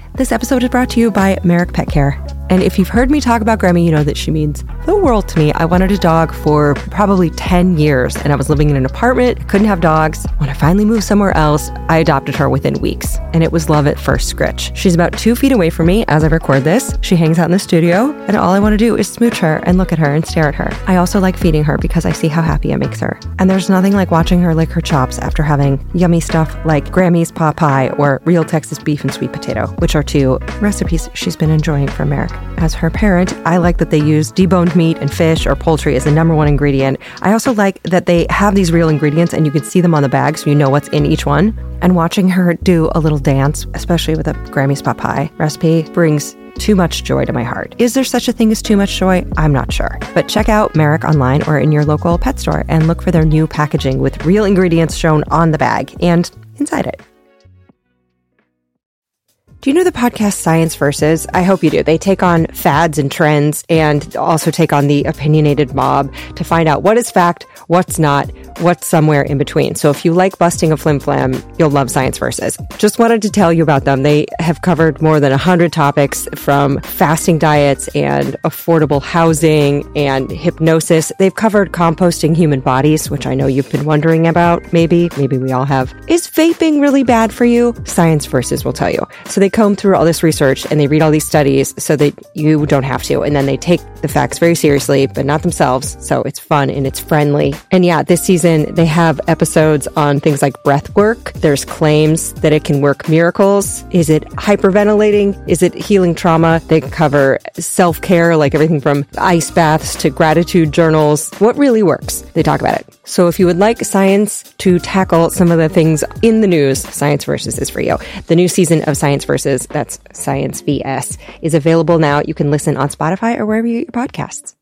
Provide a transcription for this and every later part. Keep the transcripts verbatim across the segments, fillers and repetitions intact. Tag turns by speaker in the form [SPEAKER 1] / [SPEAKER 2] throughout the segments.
[SPEAKER 1] This episode is brought to you by Merrick Pet Care. And if you've heard me talk about Grammy, you know that she means the world to me. I wanted a dog for probably ten years, and I was living in an apartment, couldn't have dogs. When I finally moved somewhere else, I adopted her within weeks, and it was love at first scritch. She's about two feet away from me as I record this. She hangs out in the studio, and all I want to do is smooch her and look at her and stare at her. I also like feeding her because I see how happy it makes her. And there's nothing like watching her lick her chops after having yummy stuff like Grammy's pot pie or real Texas beef and sweet potato, which are two recipes she's been enjoying from Merrick. As her parent, I like that they use deboned meat and fish or poultry as the number one ingredient. I also like that they have these real ingredients and you can see them on the bag so you know what's in each one. And watching her do a little dance, especially with a Grammy's pot pie recipe, brings too much joy to my heart. Is there such a thing as too much joy? I'm not sure. But check out Merrick online or in your local pet store and look for their new packaging with real ingredients shown on the bag and inside it. Do you know the podcast Science Versus? I hope you do. They take on fads and trends and also take on the opinionated mob to find out what is fact, what's not, what's somewhere in between. So if you like busting a flim-flam, you'll love Science Versus. Just wanted to tell you about them. They have covered more than one hundred topics from fasting diets and affordable housing and hypnosis. They've covered composting human bodies, which I know you've been wondering about. Maybe, maybe we all have. Is vaping really bad for you? Science Versus will tell you. So they comb through all this research and they read all these studies so that you don't have to. And then they take the facts very seriously, but not themselves. So it's fun and it's friendly. And yeah, this season they have episodes on things like breath work. There's claims that it can work miracles. Is it hyperventilating? Is it healing trauma? They cover self-care, like everything from ice baths to gratitude journals. What really works? They talk about it. So if you would like science to tackle some of the things in the news, Science Versus is for you. The new season of Science Versus, that's Science V S, is available now. You can listen on Spotify or wherever you get your podcasts.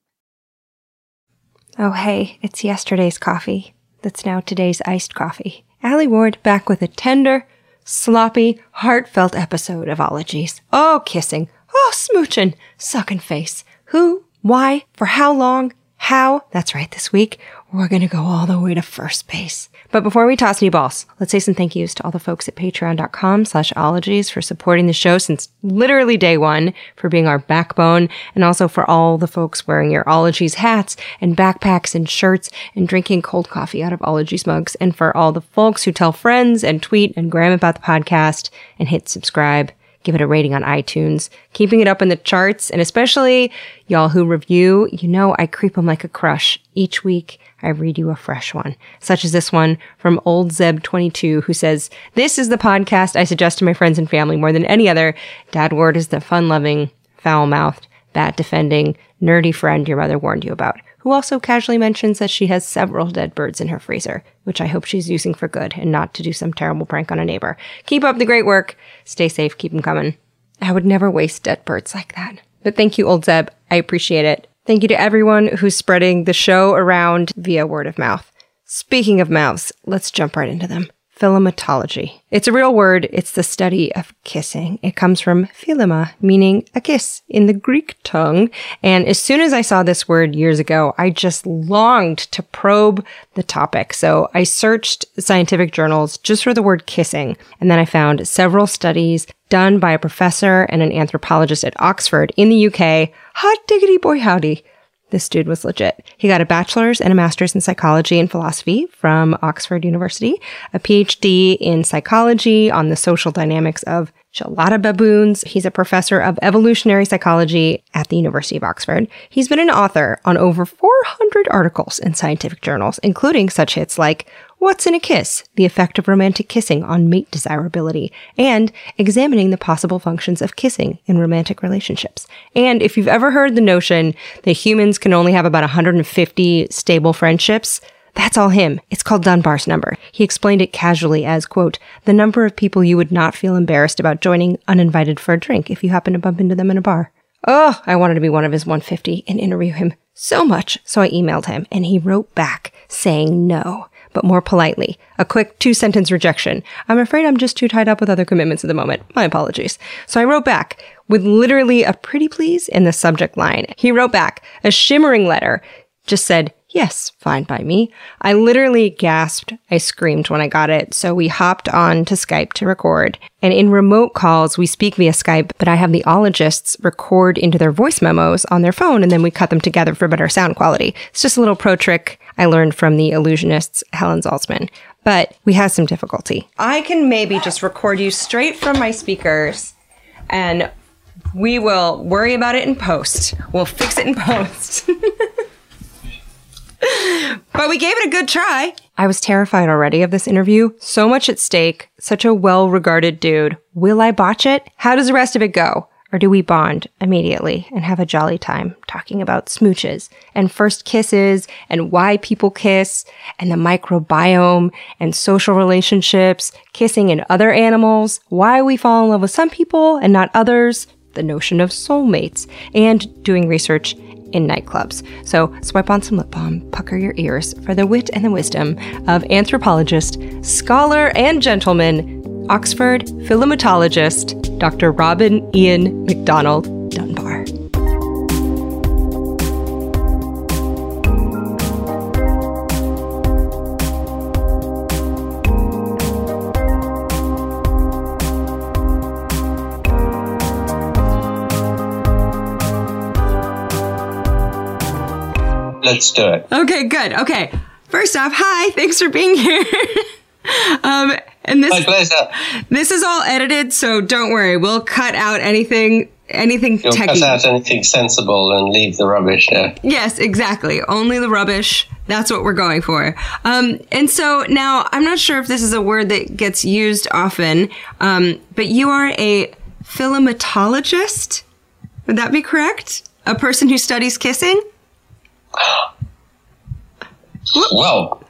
[SPEAKER 1] Oh, hey, it's yesterday's coffee. That's now today's iced coffee. Allie Ward back with a tender, sloppy, heartfelt episode of Ologies. Oh, kissing. Oh, smooching. Sucking face. Who? Why? For how long? How? That's right, this week, we're going to go all the way to first base. But before we toss any balls, let's say some thank yous to all the folks at patreon.com slash ologies for supporting the show since literally day one, for being our backbone, and also for all the folks wearing your Ologies hats and backpacks and shirts and drinking cold coffee out of Ologies mugs, and for all the folks who tell friends and tweet and gram about the podcast and hit subscribe. Give it a rating on iTunes, keeping it up in the charts, and especially y'all who review. You know I creep them like a crush. Each week, I read you a fresh one, such as this one from Old Zeb twenty-two, who says, "This is the podcast I suggest to my friends and family more than any other. Dad Ward is the fun-loving, foul-mouthed, bat-defending, nerdy friend your mother warned you about, who also casually mentions that she has several dead birds in her freezer, which I hope she's using for good and not to do some terrible prank on a neighbor. Keep up the great work. Stay safe. Keep them coming." I would never waste dead birds like that. But thank you, Old Zeb. I appreciate it. Thank you to everyone who's spreading the show around via word of mouth. Speaking of mouths, let's jump right into them. Philematology. It's a real word. It's the study of kissing. It comes from philema, meaning a kiss in the Greek tongue. And as soon as I saw this word years ago, I just longed to probe the topic. So I searched scientific journals just for the word kissing. And then I found several studies done by a professor and an anthropologist at Oxford in the U K. Hot diggity boy howdy. This dude was legit. He got a bachelor's and a master's in psychology and philosophy from Oxford University, a P H D in psychology on the social dynamics of gelada baboons. He's a professor of evolutionary psychology at the University of Oxford. He's been an author on over four hundred articles in scientific journals, including such hits like What's in a Kiss? The Effect of Romantic Kissing on Mate Desirability, and Examining the Possible Functions of Kissing in Romantic Relationships. And if you've ever heard the notion that humans can only have about one hundred fifty stable friendships, that's all him. It's called Dunbar's number. He explained it casually as, quote, the number of people you would not feel embarrassed about joining uninvited for a drink if you happen to bump into them in a bar. Oh, I wanted to be one of his one hundred fifty and interview him so much, so I emailed him, and he wrote back saying no, but more politely. A quick two-sentence rejection. I'm afraid I'm just too tied up with other commitments at the moment. My apologies. So I wrote back with literally a pretty please in the subject line. He wrote back a shimmering letter, just said, Yes, fine by me. I literally gasped. I screamed when I got it. So we hopped on to Skype to record. And in remote calls, we speak via Skype, but I have the ologists record into their voice memos on their phone, and then we cut them together for better sound quality. It's just a little pro trick I learned from the illusionist Helen Zaltzman. But we had some difficulty. I can maybe just record you straight from my speakers, and we will worry about it in post. We'll fix it in post. But we gave it a good try. I was terrified already of this interview. So much at stake. Such a well-regarded dude. Will I botch it? How does the rest of it go? Or do we bond immediately and have a jolly time talking about smooches and first kisses and why people kiss and the microbiome and social relationships, kissing in other animals, why we fall in love with some people and not others, the notion of soulmates, and doing research in nightclubs. So swipe on some lip balm, pucker your ears for the wit and the wisdom of anthropologist, scholar, and gentleman, Oxford philematologist, Doctor Robin Ian McDonald Dunbar.
[SPEAKER 2] Let's do it.
[SPEAKER 1] Okay, good. Okay. First off, hi. Thanks for being here. um, and this,
[SPEAKER 2] My pleasure.
[SPEAKER 1] This is all edited, so don't worry. We'll cut out anything, anything
[SPEAKER 2] You'll
[SPEAKER 1] techie.
[SPEAKER 2] cut out anything sensible and leave the rubbish, yeah.
[SPEAKER 1] Yes, exactly. Only the rubbish. That's what we're going for. Um, and so now, I'm not sure if this is a word that gets used often, um, but you are a philematologist? Would that be correct? A person who studies kissing?
[SPEAKER 2] Well,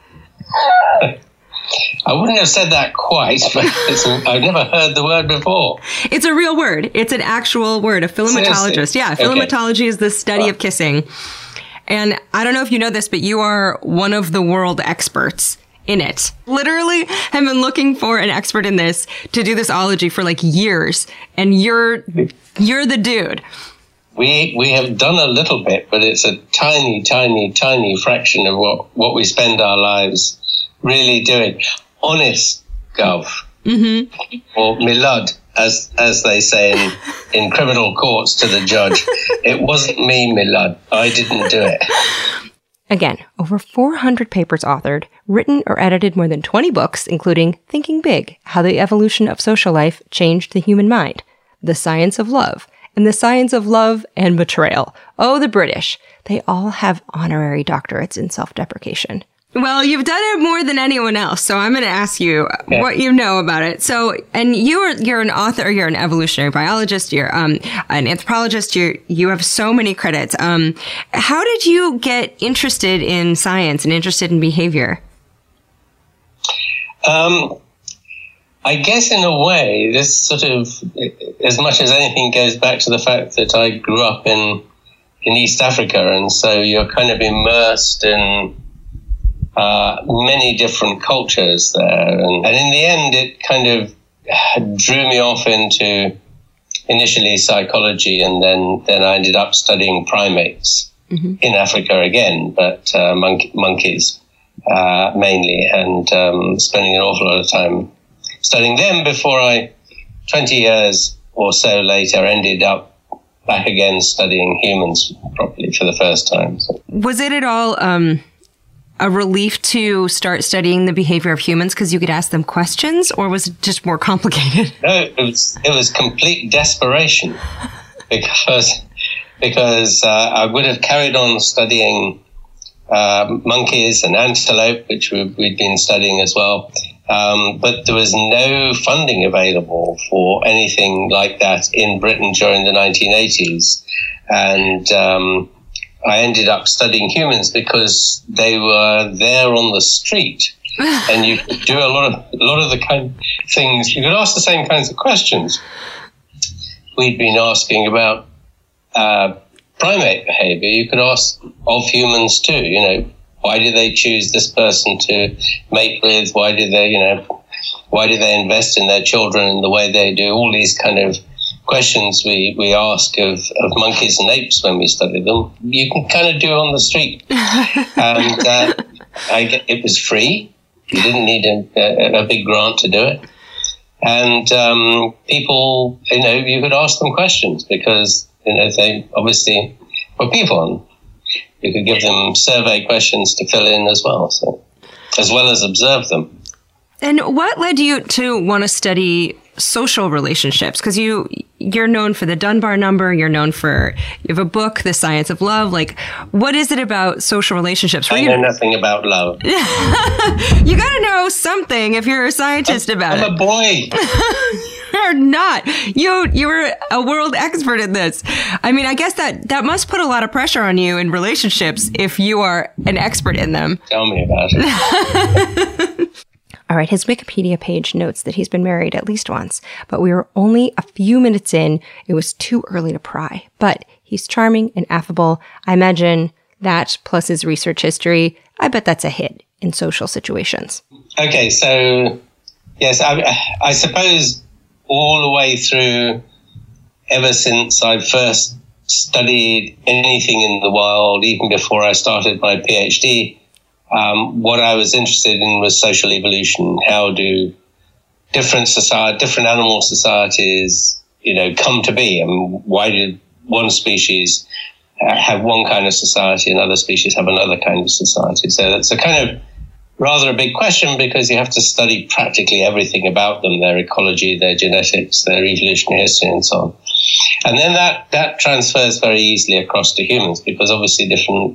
[SPEAKER 2] I wouldn't have said that quite, but it's, I've never heard the word before.
[SPEAKER 1] It's a real word. It's an actual word, a philematologist. Yeah, philematology okay. is the study well. of kissing. And I don't know if you know this, but you are one of the world experts in it. Literally have been looking for an expert in this to do this ology for like years. And you're you're the dude.
[SPEAKER 2] We we have done a little bit, but it's a tiny, tiny, tiny fraction of what, what we spend our lives really doing. Honest, Gov,
[SPEAKER 1] mm-hmm.
[SPEAKER 2] or milud, as as they say in, in criminal courts to the judge. It wasn't me, milud. I didn't do it.
[SPEAKER 1] Again, over four hundred papers authored, written or edited more than twenty books, including Thinking Big, How the Evolution of Social Life Changed the Human Mind, The Science of Love, and The Science of Love and Betrayal. Oh, the British. They all have honorary doctorates in self-deprecation. Well, you've done it more than anyone else, so I'm going to ask you yeah. what you know about it. So, and you're you're an author, you're an evolutionary biologist, you're um, an anthropologist, you you have so many credits. Um, how did you get interested in science and interested in behavior?
[SPEAKER 2] Um. I guess in a way, this sort of, as much as anything, goes back to the fact that I grew up in in East Africa, and so you're kind of immersed in uh, many different cultures there. And, and in the end, it kind of drew me off into initially psychology, and then, then I ended up studying primates mm-hmm. in Africa again, but uh, mon- monkeys uh, mainly, and um, spending an awful lot of time studying them before I, twenty years or so later, ended up back again studying humans properly for the first time. So.
[SPEAKER 1] Was it at all um, a relief to start studying the behavior of humans because you could ask them questions, or was it just more complicated?
[SPEAKER 2] No, it was, it was complete desperation because, because uh, I would have carried on studying uh, monkeys and antelope, which we, we'd been studying as well. Um, but there was no funding available for anything like that in Britain during the nineteen eighties. And um, I ended up studying humans because they were there on the street. And you could do a lot of a lot of the kind of things. You could ask the same kinds of questions we'd been asking about uh, primate behavior. You could ask of humans too, you know. Why did they choose this person to mate with? Why did they, you know, why did they invest in their children in the way they do? All these kind of questions we, we ask of, of monkeys and apes when we study them, you can kind of do on the street. and uh, I get, it was free. You didn't need a, a, a big grant to do it. And um, people, you know, you could ask them questions because, you know, they obviously were people. And you could give them survey questions to fill in as well, so as well as observe them.
[SPEAKER 1] And what led you to want to study social relationships? Because you, you're known for the Dunbar number. You're known for, you have a book, The Science of Love. Like, what is it about social relationships?
[SPEAKER 2] I
[SPEAKER 1] you,
[SPEAKER 2] know nothing about love.
[SPEAKER 1] You got to know something if you're a scientist
[SPEAKER 2] I'm,
[SPEAKER 1] about
[SPEAKER 2] I'm
[SPEAKER 1] it.
[SPEAKER 2] I'm a boy.
[SPEAKER 1] You're not. You, you're a world expert in this. I mean, I guess that, that must put a lot of pressure on you in relationships if you are an expert in them.
[SPEAKER 2] Tell me about it.
[SPEAKER 1] All right, his Wikipedia page notes that he's been married at least once, but we were only a few minutes in. It was too early to pry. But he's charming and affable. I imagine that plus his research history, I bet that's a hit in social situations.
[SPEAKER 2] Okay, so yes, I, I suppose all the way through, ever since I first studied anything in the wild, even before I started my PhD, Um, what I was interested in was social evolution. How do different society, different animal societies, you know, come to be? I mean, why did one species have one kind of society and other species have another kind of society? So it's a kind of rather a big question because you have to study practically everything about them, their ecology, their genetics, their evolutionary history, and so on. And then that, that transfers very easily across to humans because obviously different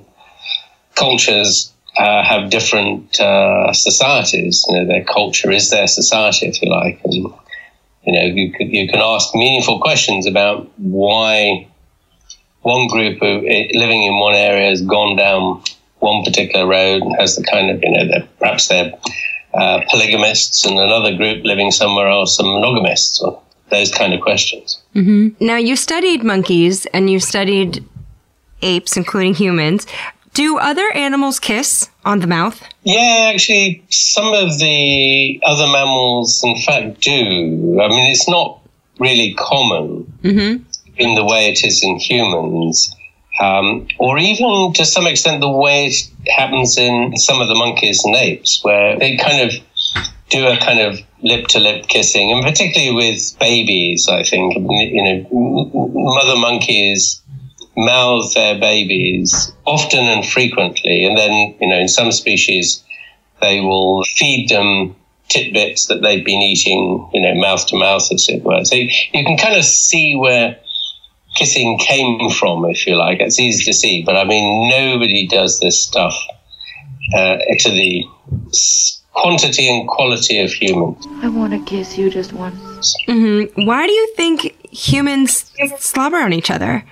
[SPEAKER 2] cultures Uh, have different uh, societies. You know, their culture is their society, if you like. And, you know, you, could, you can ask meaningful questions about why one group of, living in one area has gone down one particular road and has the kind of, you know, they're, perhaps they're uh, polygamists, and another group living somewhere else are monogamists, or those kind of questions.
[SPEAKER 1] Mm-hmm. Now, you studied monkeys and you studied apes, including humans. Do other animals kiss on the mouth?
[SPEAKER 2] Yeah, actually, some of the other mammals, in fact, do. I mean, it's not really common mm-hmm. in the way it is in humans, um, or even to some extent the way it happens in some of the monkeys and apes, where they kind of do a kind of lip-to-lip kissing, and particularly with babies, I think. You know, mother monkeys mouth their babies often and frequently, and then, you know, in some species they will feed them tidbits that they've been eating, you know, mouth to mouth, as it were. So you, you can kind of see where kissing came from, if you like. It's easy to see, but I mean, nobody does this stuff uh, to the quantity and quality of humans.
[SPEAKER 3] I want to kiss you just once.
[SPEAKER 1] Mm-hmm. Why do you think humans slobber on each other?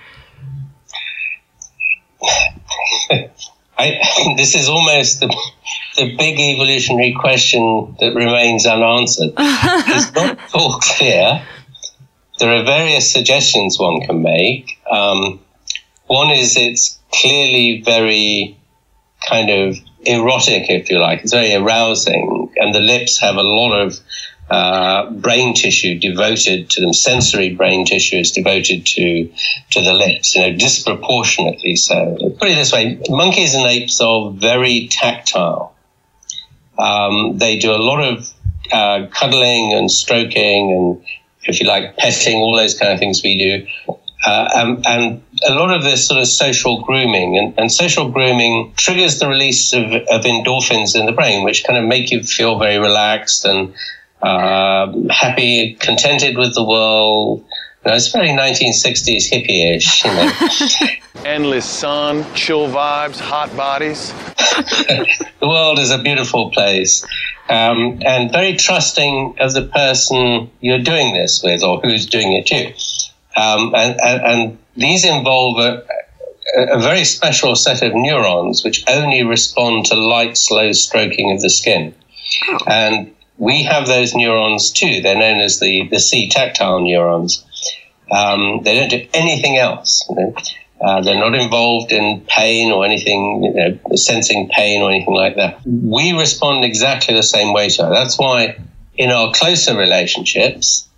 [SPEAKER 2] I, this is almost the, the big evolutionary question that remains unanswered. It's not all clear. There are various suggestions one can make. Um, one is it's clearly very kind of erotic, if you like. It's very arousing, and the lips have a lot of Uh, brain tissue devoted to them, sensory brain tissue is devoted to to the lips, you know, disproportionately so. Put it this way, monkeys and apes are very tactile. Um, they do a lot of uh, cuddling and stroking and, if you like, petting, all those kind of things we do. Uh, and, and a lot of this sort of social grooming, and, and social grooming triggers the release of, of endorphins in the brain, which kind of make you feel very relaxed and Uh, happy, contented with the world. You know, it's very nineteen sixties hippie-ish, you know.
[SPEAKER 4] Endless sun, chill vibes, hot bodies.
[SPEAKER 2] The world is a beautiful place, um, and very trusting of the person you're doing this with, or who's doing it to. Um, and, and, and these involve a, a very special set of neurons which only respond to light, slow stroking of the skin. And we have those neurons too. They're known as the, the C tactile neurons. Um, they don't do anything else. You know? uh, they're not involved in pain or anything, you know, sensing pain or anything like that. We respond exactly the same way to it. That's why in our closer relationships,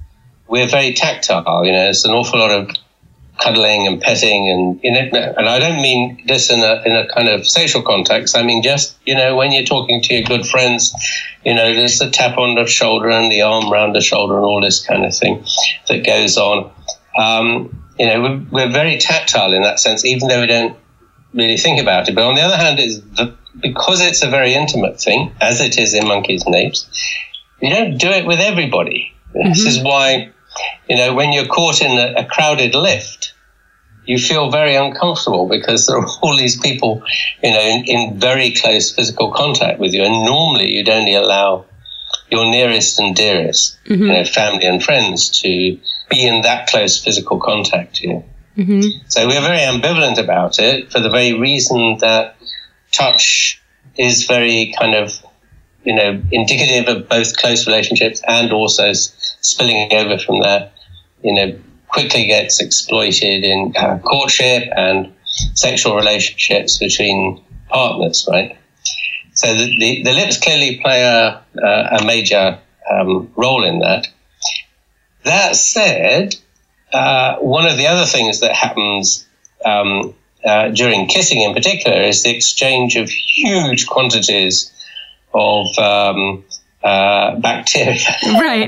[SPEAKER 2] we're very tactile. You know, it's an awful lot of cuddling and petting, and you know, and I don't mean this in a in a kind of sexual context. I mean just, you know, when you're talking to your good friends, you know, there's the tap on the shoulder and the arm around the shoulder and all this kind of thing that goes on. Um, you know, we're, we're very tactile in that sense, even though we don't really think about it. But on the other hand, is because it's a very intimate thing, as it is in monkeys and apes, you don't do it with everybody. Mm-hmm. This is why, you know, when you're caught in a, a crowded lift, you feel very uncomfortable because there are all these people, you know, in, in very close physical contact with you. And normally you'd only allow your nearest and dearest, mm-hmm. you know, family and friends to be in that close physical contact to you. Mm-hmm. So we're very ambivalent about it for the very reason that touch is very kind of, you know, indicative of both close relationships and also spilling over from that, you know, quickly gets exploited in uh, courtship and sexual relationships between partners, right? So the, the, the lips clearly play a, a major um, role in that. That said, uh, one of the other things that happens um, uh, during kissing in particular is the exchange of huge quantities of um, uh, bacteria.
[SPEAKER 1] Right.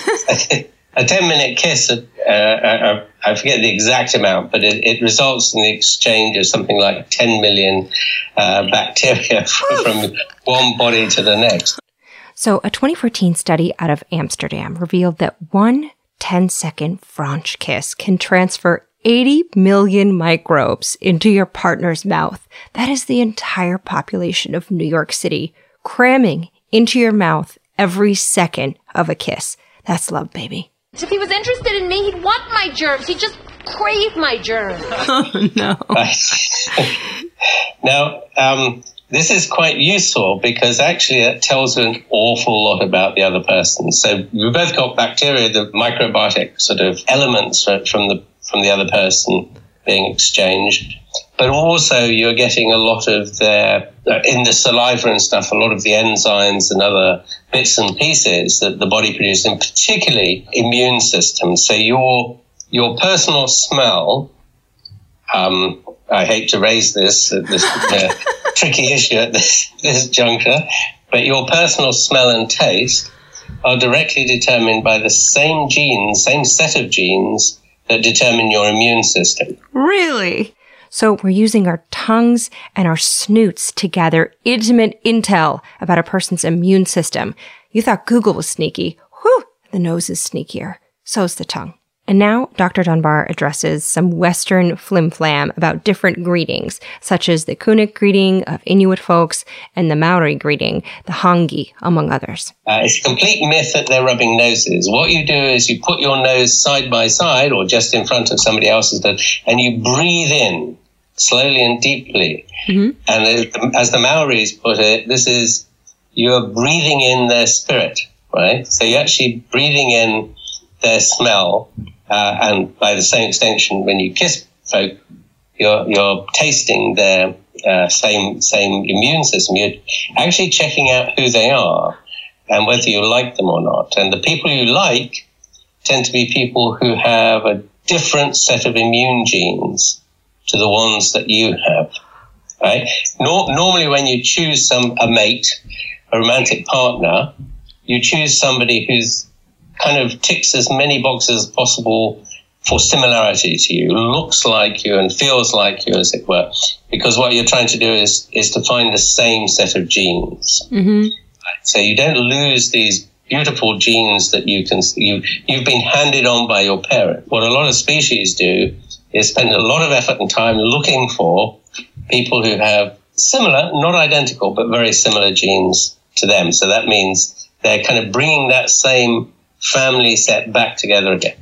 [SPEAKER 2] A ten-minute kiss, uh, uh, I forget the exact amount, but it, it results in the exchange of something like ten million uh, bacteria from, from one body to the next.
[SPEAKER 1] So a twenty fourteen study out of Amsterdam revealed that one ten-second French kiss can transfer eighty million microbes into your partner's mouth. That is the entire population of New York City cramming into your mouth every second of a kiss. That's love, baby.
[SPEAKER 5] If he was interested in me, he'd want my germs. He'd just crave my germs.
[SPEAKER 1] Oh, no.
[SPEAKER 2] Now, um, this is quite useful because actually it tells an awful lot about the other person. So we've both got bacteria, the microbiotic sort of elements from the from the other person being exchanged. But also you're getting a lot of their, in the saliva and stuff, a lot of the enzymes and other bits and pieces that the body produces, and particularly immune systems. So your your personal smell, um, I hate to raise this, this uh, tricky issue at this, this juncture, but your personal smell and taste are directly determined by the same genes, same set of genes that determine your immune system.
[SPEAKER 1] Really? So we're using our tongues and our snoots to gather intimate intel about a person's immune system. You thought Google was sneaky. Whew, the nose is sneakier. So's the tongue. And now Doctor Dunbar addresses some Western flim-flam about different greetings, such as the Kunuk greeting of Inuit folks and the Maori greeting, the Hangi, among others.
[SPEAKER 2] Uh, it's a complete myth that they're rubbing noses. What you do is you put your nose side by side or just in front of somebody else's nose, and you breathe in slowly and deeply. Mm-hmm. And as the Maoris put it, this is, you're breathing in their spirit, right? So you're actually breathing in their smell, uh, and by the same extension, when you kiss folk, you're you're tasting their uh, same same immune system. You're actually checking out who they are and whether you like them or not. And the people you like tend to be people who have a different set of immune genes to the ones that you have, right? Nor- normally, when you choose some a mate, a romantic partner, you choose somebody who's kind of ticks as many boxes as possible for similarity to you, looks like you and feels like you, as it were, because what you're trying to do is is to find the same set of genes. Mm-hmm. So you don't lose these beautiful genes that you can you you've been handed on by your parent. What a lot of species do is spend a lot of effort and time looking for people who have similar, not identical, but very similar genes to them. So that means they're kind of bringing that same family set back together again,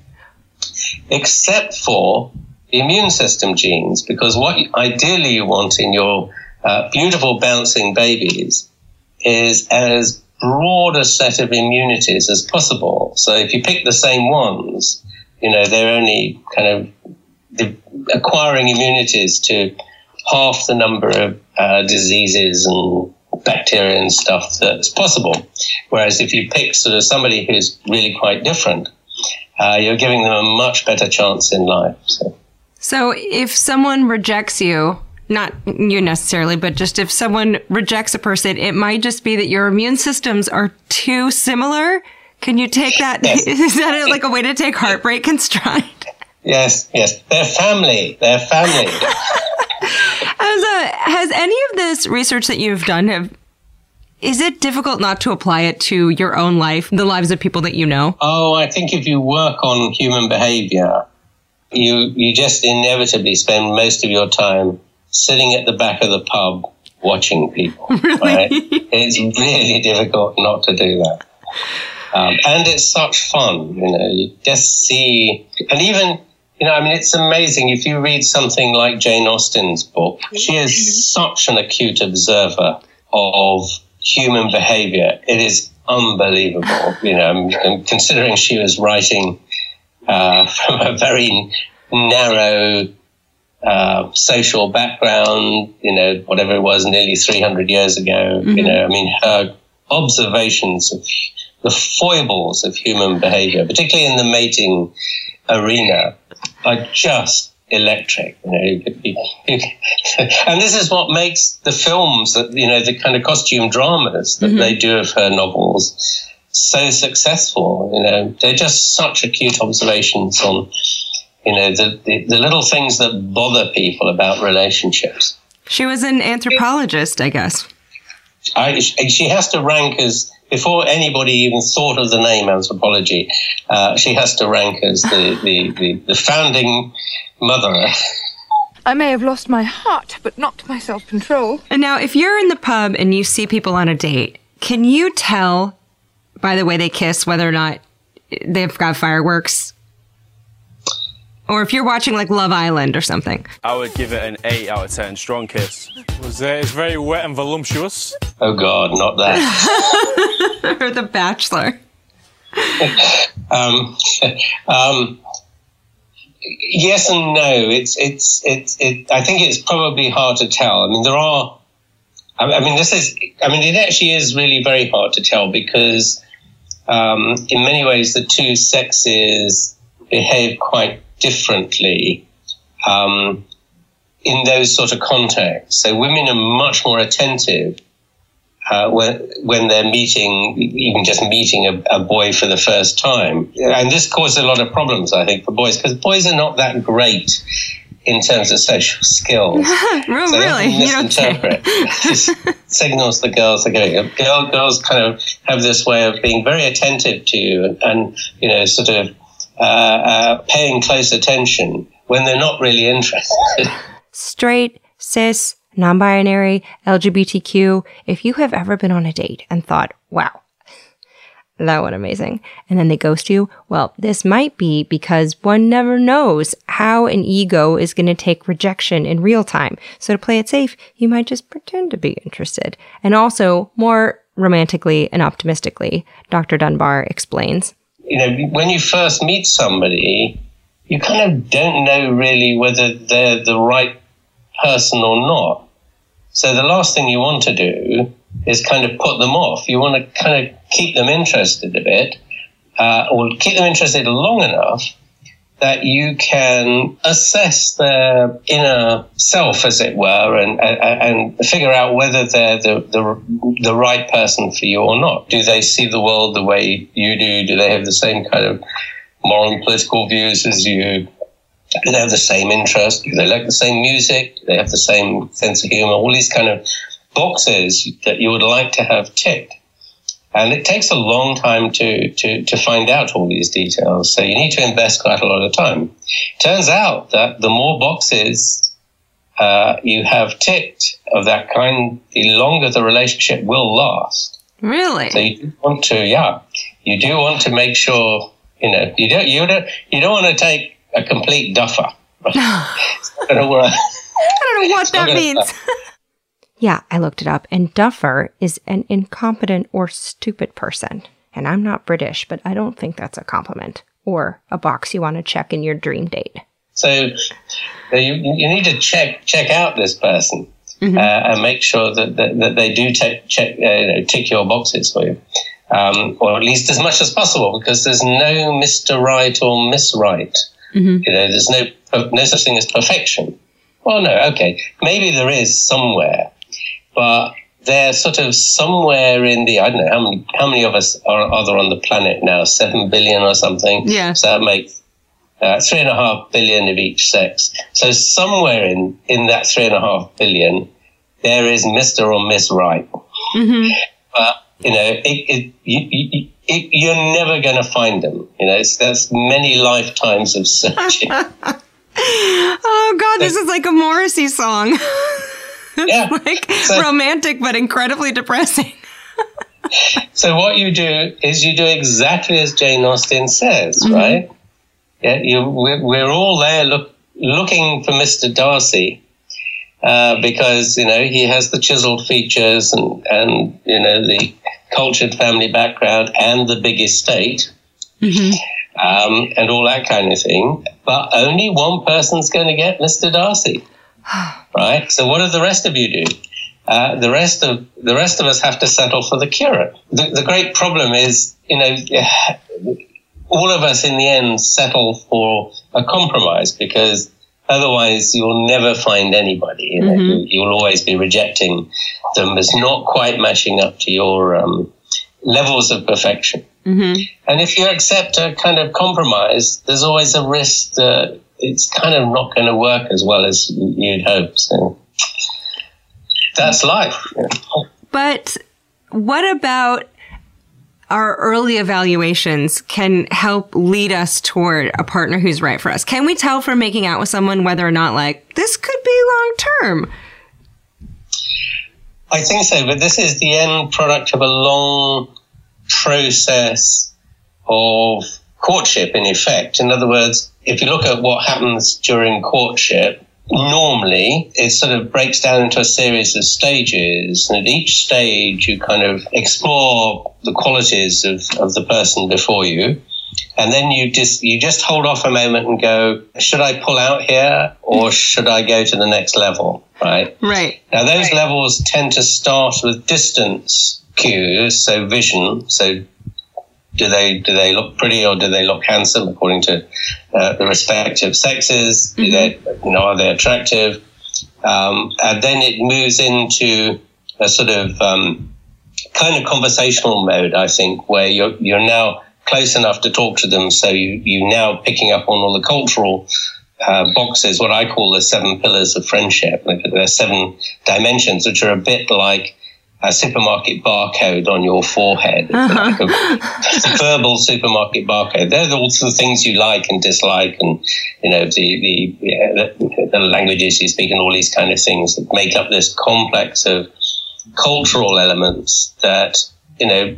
[SPEAKER 2] except for the immune system genes, because what you, ideally you want in your uh, beautiful bouncing babies is as broad a set of immunities as possible. So if you pick the same ones, you know, they're only kind of acquiring immunities to half the number of uh, diseases and bacteria and stuff that's possible. Whereas if you pick sort of somebody who's really quite different, uh, you're giving them a much better chance in life. So.
[SPEAKER 1] So if someone rejects you, not you necessarily, but just if someone rejects a person, it might just be that your immune systems are too similar. Can you take that? Yes. Is that like a way to take heartbreak in stride?
[SPEAKER 2] Yes, yes. They're family. They're family.
[SPEAKER 1] Has, uh, has any of this research that you've done, have, is it difficult not to apply it to your own life, the lives of people that you know?
[SPEAKER 2] Oh, I think if you work on human behavior, you you just inevitably spend most of your time sitting at the back of the pub watching people.
[SPEAKER 1] Really?
[SPEAKER 2] Right? It's really difficult not to do that. Um, and it's such fun, you know, you just see, and even, you know, I mean, it's amazing if you read something like Jane Austen's book. She is such an acute observer of human behavior. It is unbelievable, you know, and considering she was writing uh, from a very narrow uh, social background, you know, whatever it was, nearly three hundred years ago, mm-hmm. you know, I mean, her observations of the foibles of human behavior, particularly in the mating arena, are just electric. You know, you could, you, you, and this is what makes the films, that you know, the kind of costume dramas that mm-hmm. they do of her novels so successful. You know, they're just such acute observations on, you know, the, the, the little things that bother people about relationships.
[SPEAKER 1] She was an anthropologist, I guess.
[SPEAKER 2] I, she has to rank as, before anybody even thought of the name anthropology, uh, she has to rank as the, the, the, the founding mother.
[SPEAKER 3] I may have lost my heart, but not my self-control.
[SPEAKER 1] And now, if you're in the pub and you see people on a date, can you tell by the way they kiss whether or not they've got fireworks? Or if you're watching like Love Island or something.
[SPEAKER 6] I would give it an eight out of ten. Strong kiss. It was, uh, it's very wet and voluptuous.
[SPEAKER 2] Oh, God, not that.
[SPEAKER 1] Or The Bachelor.
[SPEAKER 2] um, um, yes and no. It's, it's, it's, it, I think it's probably hard to tell. I mean, there are, I, I mean, this is, I mean, it actually is really very hard to tell because um, in many ways the two sexes behave quite differently um, in those sort of contexts. So women are much more attentive uh, when, when they're meeting, even just meeting a, a boy for the first time. And this causes a lot of problems, I think, for boys, because boys are not that great in terms of social skills.
[SPEAKER 1] Oh,
[SPEAKER 2] so
[SPEAKER 1] really?
[SPEAKER 2] You don't misinterpret. It signals the girls are going. Girl, girls kind of have this way of being very attentive to you and, and you know, sort of Uh, uh, paying close attention when they're not really interested.
[SPEAKER 1] Straight, cis, non-binary, L G B T Q, if you have ever been on a date and thought, wow, that went amazing, and then they ghost you, well, this might be because one never knows how an ego is going to take rejection in real time. So to play it safe, you might just pretend to be interested. And also, more romantically and optimistically, Doctor Dunbar explains,
[SPEAKER 2] you know, when you first meet somebody, you kind of don't know really whether they're the right person or not. So the last thing you want to do is kind of put them off. You want to kind of keep them interested a bit, uh, or keep them interested long enough that you can assess their inner self, as it were, and and, and figure out whether they're the, the the right person for you or not. Do they see the world the way you do? Do they have the same kind of moral and political views as you? Do they have the same interests? Do they like the same music? Do they have the same sense of humor? All these kind of boxes that you would like to have ticked. And it takes a long time to, to, to find out all these details. So you need to invest quite a lot of time. Turns out that the more boxes uh, you have ticked of that kind, the longer the relationship will last.
[SPEAKER 1] Really?
[SPEAKER 2] So you do want to, yeah, you do want to make sure, you know, you don't, you don't, you don't want to take a complete duffer. It's not gonna work.
[SPEAKER 1] I don't know what that means. Yeah, I looked it up, and duffer is an incompetent or stupid person. And I'm not British, but I don't think that's a compliment or a box you want to check in your dream date.
[SPEAKER 2] So you, you need to check check out this person mm-hmm. uh, and make sure that, that, that they do take, check, uh, you know, tick your boxes for you. um, or at least as much as possible, because there's no Mister Right or Miss Right. Mm-hmm. You know, there's no no such thing as perfection. Well, no, okay, maybe there is somewhere, but they're sort of somewhere in the, I don't know, how many how many of us are, are there on the planet now? Seven billion or something?
[SPEAKER 1] Yeah.
[SPEAKER 2] So that makes uh, three and a half billion of each sex. So somewhere in, in that three and a half billion, there is Mister or Miss Right. Mm-hmm. But, you know, it, it, you, you, it, you're never going to find them. You know, it's, that's many lifetimes of searching.
[SPEAKER 1] Oh, God, this is like a Morrissey song. It's
[SPEAKER 2] yeah.
[SPEAKER 1] like
[SPEAKER 2] so,
[SPEAKER 1] romantic, but incredibly depressing.
[SPEAKER 2] So what you do is you do exactly as Jane Austen says, mm-hmm. right? Yeah, you, we're, we're all there look, looking for Mister Darcy uh, because, you know, he has the chiseled features and, and, you know, the cultured family background and the big estate. Mm-hmm. Um, and all that kind of thing. But only one person's going to get Mister Darcy. Right? So what do the rest of you do? Uh, the rest of the rest of us have to settle for the curate. The, the great problem is, you know, all of us in the end settle for a compromise, because otherwise you'll never find anybody. You know? Mm-hmm. You'll always be rejecting them as not quite matching up to your um, levels of perfection. Mm-hmm. And if you accept a kind of compromise, there's always a risk that it's kind of not going to work as well as you'd hope. So that's life.
[SPEAKER 1] But what about our early evaluations can help lead us toward a partner who's right for us? Can we tell from making out with someone whether or not, like, this could be long term?
[SPEAKER 2] I think so, but this is the end product of a long process of courtship, in effect. In other words, if you look at what happens during courtship, normally it sort of breaks down into a series of stages, and at each stage you kind of explore the qualities of, of the person before you, and then you just you just hold off a moment and go, should I pull out here or should I go to the next level? Right?
[SPEAKER 1] Right.
[SPEAKER 2] Now those
[SPEAKER 1] right.
[SPEAKER 2] levels tend to start with distance cues, so vision, so Do they do they look pretty or do they look handsome according to uh, the respective sexes? Mm-hmm. Do they, you know, are they attractive? Um, and then it moves into a sort of um, kind of conversational mode, I think, where you're you're now close enough to talk to them, so you you now picking up on all the cultural uh, boxes, what I call the seven pillars of friendship. Like there are seven dimensions, which are a bit like a supermarket barcode on your forehead, uh-huh. like a verbal supermarket barcode. They're all the things you like and dislike, and you know the the, yeah, the the languages you speak, and all these kind of things that make up this complex of cultural elements that, you know,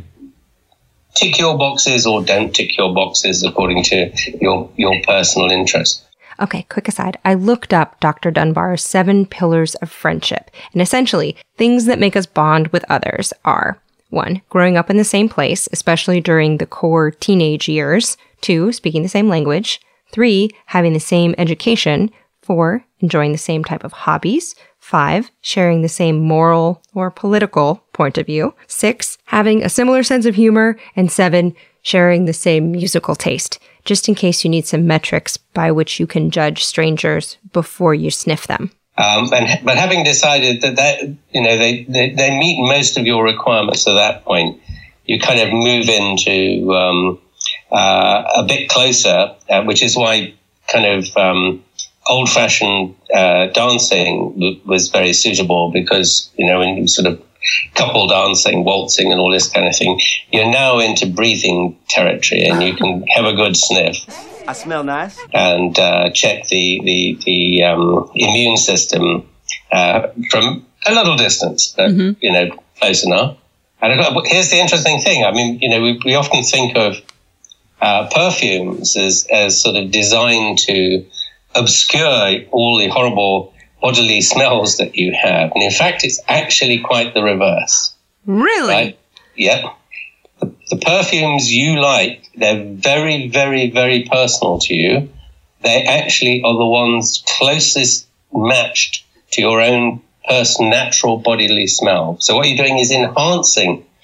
[SPEAKER 2] tick your boxes or don't tick your boxes according to your your personal interest.
[SPEAKER 1] Okay, quick aside. I looked up Doctor Dunbar's seven pillars of friendship. And essentially, things that make us bond with others are: one, growing up in the same place, especially during the core teenage years. Two, speaking the same language. Three, having the same education. Four, enjoying the same type of hobbies. Five, sharing the same moral or political point of view. Six, having a similar sense of humor. And seven, sharing the same musical taste, just in case you need some metrics by which you can judge strangers before you sniff them.
[SPEAKER 2] Um, and, but having decided that, that you know, they, they, they meet most of your requirements at that point, you kind of move into um, uh, a bit closer, uh, which is why kind of um, old-fashioned uh, dancing w- was very suitable, because, you know, when you sort of couple dancing, waltzing, and all this kind of thing, you're now into breathing territory, and you can have a good sniff.
[SPEAKER 7] I smell nice.
[SPEAKER 2] And uh, check the the, the um, immune system uh, from a little distance, but mm-hmm. you know, close enough. And here's the interesting thing. I mean, you know, we, we often think of uh, perfumes as as sort of designed to obscure all the horrible bodily smells that you have. And in fact, it's actually quite the reverse.
[SPEAKER 1] Really?
[SPEAKER 2] Right? Yeah. The, the perfumes you like, they're very, very, very personal to you. They actually are the ones closest matched to your own personal, natural bodily smell. So what you're doing is enhancing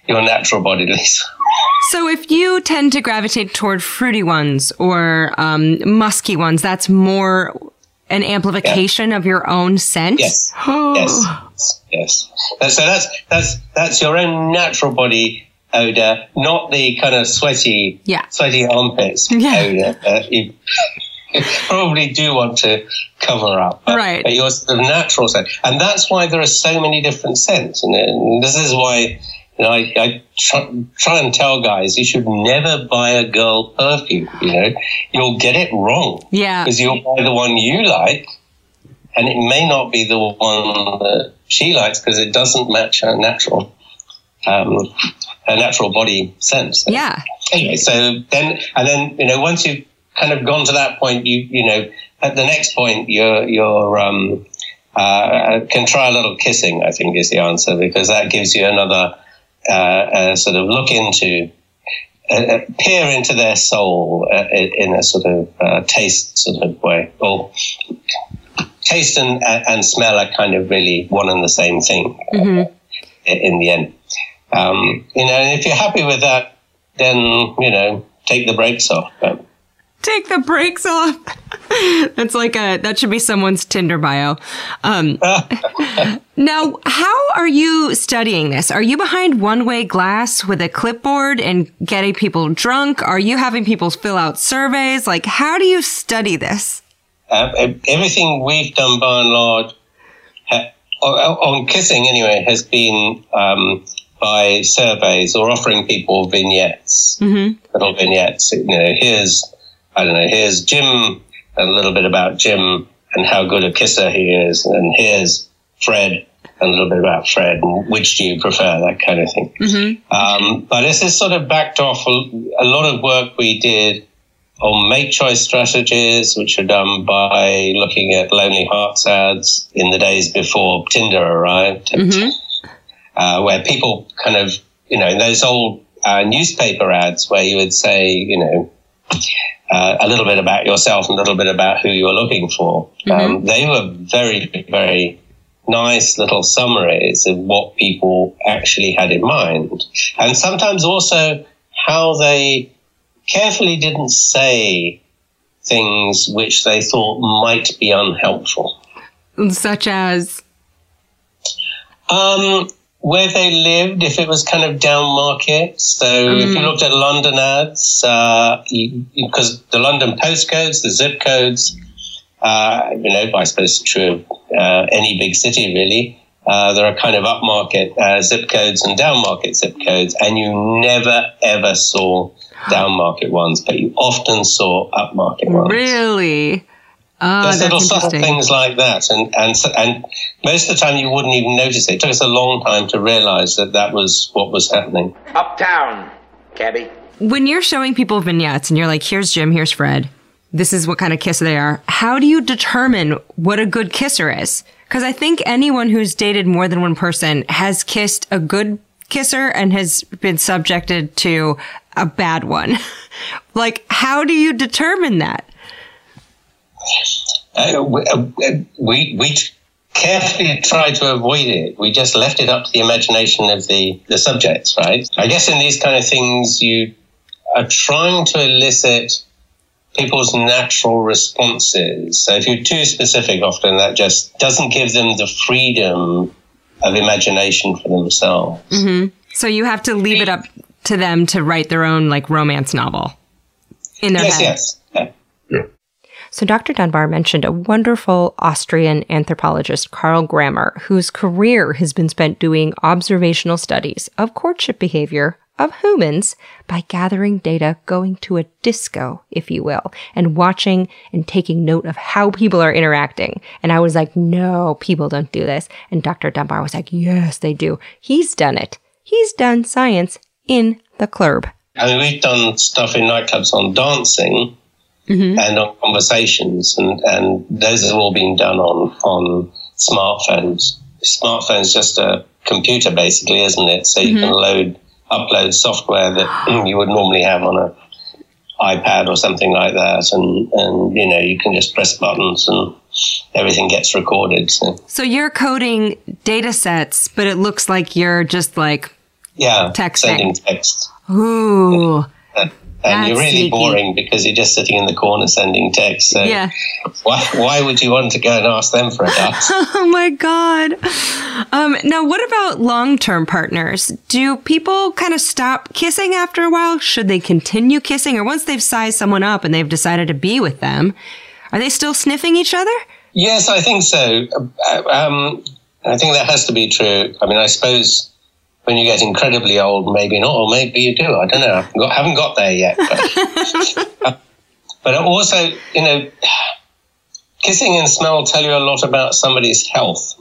[SPEAKER 2] your natural body, Lisa.
[SPEAKER 1] So if you tend to gravitate toward fruity ones or um, musky ones, that's more an amplification yeah. of your own scent?
[SPEAKER 2] Yes. yes. Yes. So that's that's that's your own natural body odor, not the kind of sweaty,
[SPEAKER 1] yeah.
[SPEAKER 2] sweaty armpits
[SPEAKER 1] yeah.
[SPEAKER 2] odor that you probably do want to cover up. But,
[SPEAKER 1] right.
[SPEAKER 2] But your sort of natural scent. And that's why there are so many different scents. And, and this is why, you know, I, I try, try and tell guys you should never buy a girl perfume, you know. You'll get it wrong.
[SPEAKER 1] Yeah.
[SPEAKER 2] Because you'll buy the one you like, and it may not be the one that she likes because it doesn't match her natural um, her natural body scent. So,
[SPEAKER 1] yeah.
[SPEAKER 2] Anyway, so then, and then, you know, once you've kind of gone to that point, you you know, at the next point, you're, you're um, uh, can try a little kissing, I think is the answer, because that gives you another uh, uh, sort of look into, uh, peer into their soul uh, in a sort of uh, taste sort of way. Or taste and, and smell are kind of really one and the same thing mm-hmm. uh, in the end. Um, you know, and if you're happy with that, then, you know, take the brakes off. But,
[SPEAKER 1] Take the brakes off. That's like a, that should be someone's Tinder bio. Um, now, how are you studying this? Are you behind one-way glass with a clipboard and getting people drunk? Are you having people fill out surveys? Like, how do you study this?
[SPEAKER 2] Uh, everything we've done by and large, ha- on kissing anyway, has been um, by surveys or offering people vignettes, mm-hmm. little vignettes. You know, here's, I don't know, here's Jim, a little bit about Jim and how good a kisser he is. And here's Fred, a little bit about Fred. And which do you prefer, that kind of thing. Mm-hmm. Um, but this is sort of backed off a, a lot of work we did on make choice strategies, which are done by looking at Lonely Hearts ads in the days before Tinder arrived, mm-hmm. uh, where people kind of, you know, those old uh, newspaper ads where you would say, you know, Uh, a little bit about yourself and a little bit about who you're looking for. Mm-hmm. Um, they were very, very nice little summaries of what people actually had in mind. And sometimes also how they carefully didn't say things which they thought might be unhelpful.
[SPEAKER 1] Such as?
[SPEAKER 2] Um... Where they lived, if it was kind of down market. So mm. if you looked at London ads, because uh, the London postcodes, the zip codes, uh, you know, I suppose it's true of uh, any big city really, uh, there are kind of upmarket uh, zip codes and down market zip codes, and you never ever saw down market ones, but you often saw upmarket ones.
[SPEAKER 1] Really? Oh,
[SPEAKER 2] There's little
[SPEAKER 1] subtle
[SPEAKER 2] things like that, and, and and most of the time you wouldn't even notice it. It took us a long time to realize that that was what was happening.
[SPEAKER 7] Uptown, cabbie.
[SPEAKER 1] When you're showing people vignettes and you're like, here's Jim, here's Fred, this is what kind of kisser they are, how do you determine what a good kisser is? Because I think anyone who's dated more than one person has kissed a good kisser and has been subjected to a bad one. Like, how do you determine that?
[SPEAKER 2] Uh, we, uh, we we carefully tried to avoid it. We just left it up to the imagination of the, the subjects, right? I guess in these kind of things, you are trying to elicit people's natural responses. So if you're too specific, often that just doesn't give them the freedom of imagination for themselves.
[SPEAKER 1] Mm-hmm. So you have to leave it up to them to write their own, like, romance novel in their
[SPEAKER 2] yes,
[SPEAKER 1] head.
[SPEAKER 2] Yes, yes. Yeah.
[SPEAKER 1] So Doctor Dunbar mentioned a wonderful Austrian anthropologist, Karl Grammer, whose career has been spent doing observational studies of courtship behavior of humans by gathering data, going to a disco, if you will, and watching and taking note of how people are interacting. And I was like, no, people don't do this. And Doctor Dunbar was like, yes, they do. He's done it. He's done science in the club.
[SPEAKER 2] I mean, we've done stuff in nightclubs on dancing, mm-hmm. and on conversations, and, and those have all been done on, on smartphones. Smartphone's just a computer, basically, isn't it? So you mm-hmm. can load, upload software that you would normally have on a iPad or something like that, and, and you know, you can just press buttons and everything gets recorded. So,
[SPEAKER 1] so you're coding data sets, but it looks like you're just like
[SPEAKER 2] Yeah,
[SPEAKER 1] Texting.
[SPEAKER 2] sending text.
[SPEAKER 1] Ooh.
[SPEAKER 2] And, and you're really
[SPEAKER 1] sneaky.
[SPEAKER 2] boring because you're just sitting in the corner sending text. So
[SPEAKER 1] Yeah.
[SPEAKER 2] why why would you want to go and ask them for a dance?
[SPEAKER 1] Oh my God. Um, now, what about long-term partners? Do people kind of stop kissing after a while? Should they continue kissing? Or once they've sized someone up and they've decided to be with them, are they still sniffing each other?
[SPEAKER 2] Yes, I think so. Um, I think that has to be true. I mean, I suppose when you get incredibly old, maybe not, or maybe you do. I don't know. I haven't got, haven't got there yet. But, but also, you know, kissing and smell tell you a lot about somebody's health.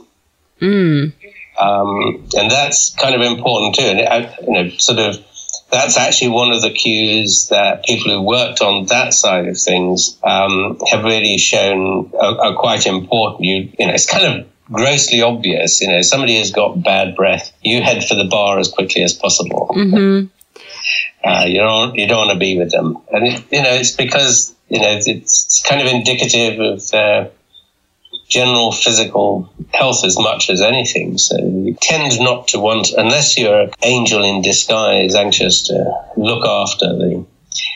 [SPEAKER 1] Mm.
[SPEAKER 2] Um, and that's kind of important too. And, uh, you know, sort of, that's actually one of the cues that people who worked on that side of things um, have really shown are, are quite important. You, you know, it's kind of grossly obvious. You know, somebody has got bad breath, you head for the bar as quickly as possible.
[SPEAKER 1] Mm-hmm.
[SPEAKER 2] Uh, you don't, you don't want to be with them, and it, you know, it's because you know it's, it's kind of indicative of their general physical health as much as anything. So you tend not to want, unless you're an angel in disguise, anxious to look after the,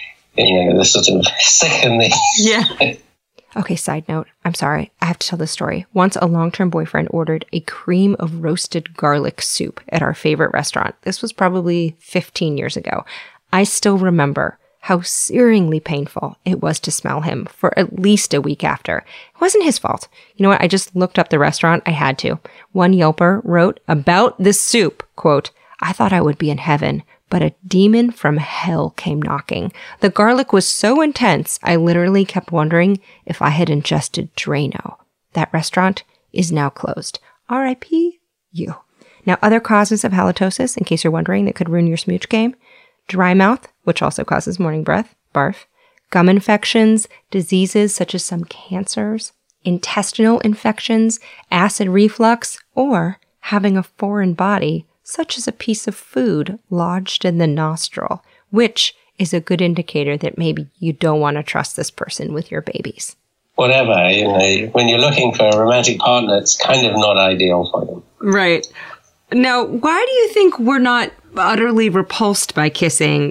[SPEAKER 2] you know, the sort of sick and the
[SPEAKER 1] Yeah. Okay, side note. I'm sorry. I have to tell this story. Once a long-term boyfriend ordered a cream of roasted garlic soup at our favorite restaurant. This was probably fifteen years ago. I still remember how searingly painful it was to smell him for at least a week after. It wasn't his fault. You know what? I just looked up the restaurant. I had to. One Yelper wrote about this soup, quote, "I thought I would be in heaven, but a demon from hell came knocking. The garlic was so intense, I literally kept wondering if I had ingested Drano. That restaurant is now closed. R I P you." Now, other causes of halitosis, in case you're wondering, that could ruin your smooch game: dry mouth, which also causes morning breath, barf, gum infections, diseases such as some cancers, intestinal infections, acid reflux, or having a foreign body, such as a piece of food lodged in the nostril, which is a good indicator that maybe you don't want to trust this person with your babies.
[SPEAKER 2] Whatever, you know, when you're looking for a romantic partner, it's kind of not ideal for them.
[SPEAKER 1] Right. Now, why do you think we're not utterly repulsed by kissing,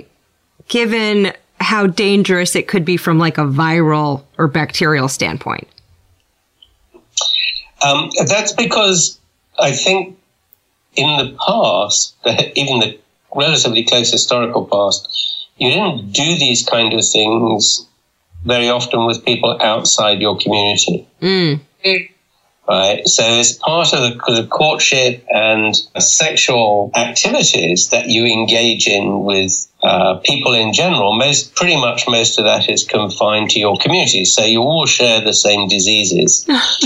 [SPEAKER 1] given how dangerous it could be from like a viral or bacterial standpoint?
[SPEAKER 2] Um, that's because I think in the past, even the relatively close historical past, you didn't do these kind of things very often with people outside your community.
[SPEAKER 1] Mm.
[SPEAKER 2] Right. So it's part of the, the courtship and sexual activities that you engage in with uh, people in general. Most, pretty much most of that is confined to your community. So you all share the same diseases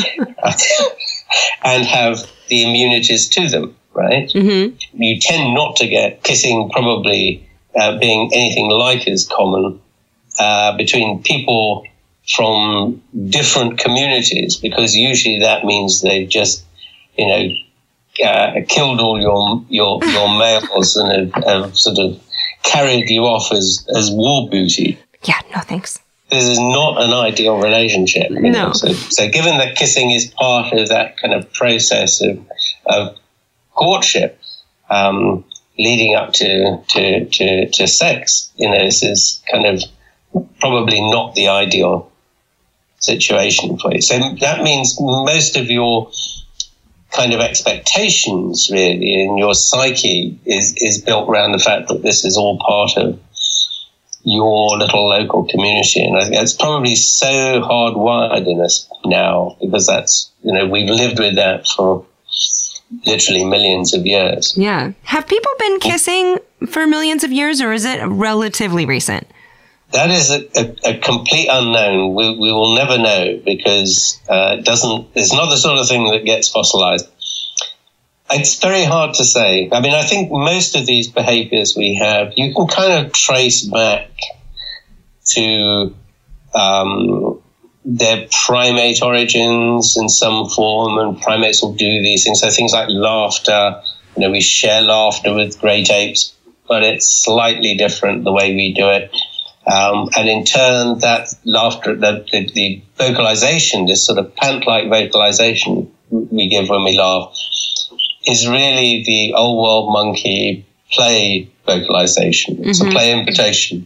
[SPEAKER 2] and have the immunities to them. Right. Mm-hmm. You tend not to get kissing, probably uh, being anything like as common uh, between people from different communities, because usually that means they've just, you know, uh, killed all your your your males and have, have sort of carried you off as as war booty.
[SPEAKER 1] Yeah, no thanks.
[SPEAKER 2] This is not an ideal relationship. You
[SPEAKER 1] No.
[SPEAKER 2] know? So, so given that kissing is part of that kind of process of of courtship, um, leading up to, to to to sex, you know, this is kind of probably not the ideal situation for you. So that means most of your kind of expectations really in your psyche is, is built around the fact that this is all part of your little local community. And I think that's probably so hardwired in us now, because that's, you know, we've lived with that for literally millions of years.
[SPEAKER 1] Yeah. Have people been kissing for millions of years, or is it relatively recent?
[SPEAKER 2] That is a, a, a complete unknown. We, we will never know, because uh, it doesn't. It's not the sort of thing that gets fossilized. It's very hard to say. I mean, I think most of these behaviors we have, you can kind of trace back to um, their primate origins in some form, and primates will do these things. So things like laughter. You know, we share laughter with great apes, but it's slightly different the way we do it. Um, and in turn, that laughter, the, the, the vocalization, this sort of pant-like vocalization we give when we laugh, is really the old world monkey play vocalization. It's
[SPEAKER 1] Mm-hmm.
[SPEAKER 2] a play imputation.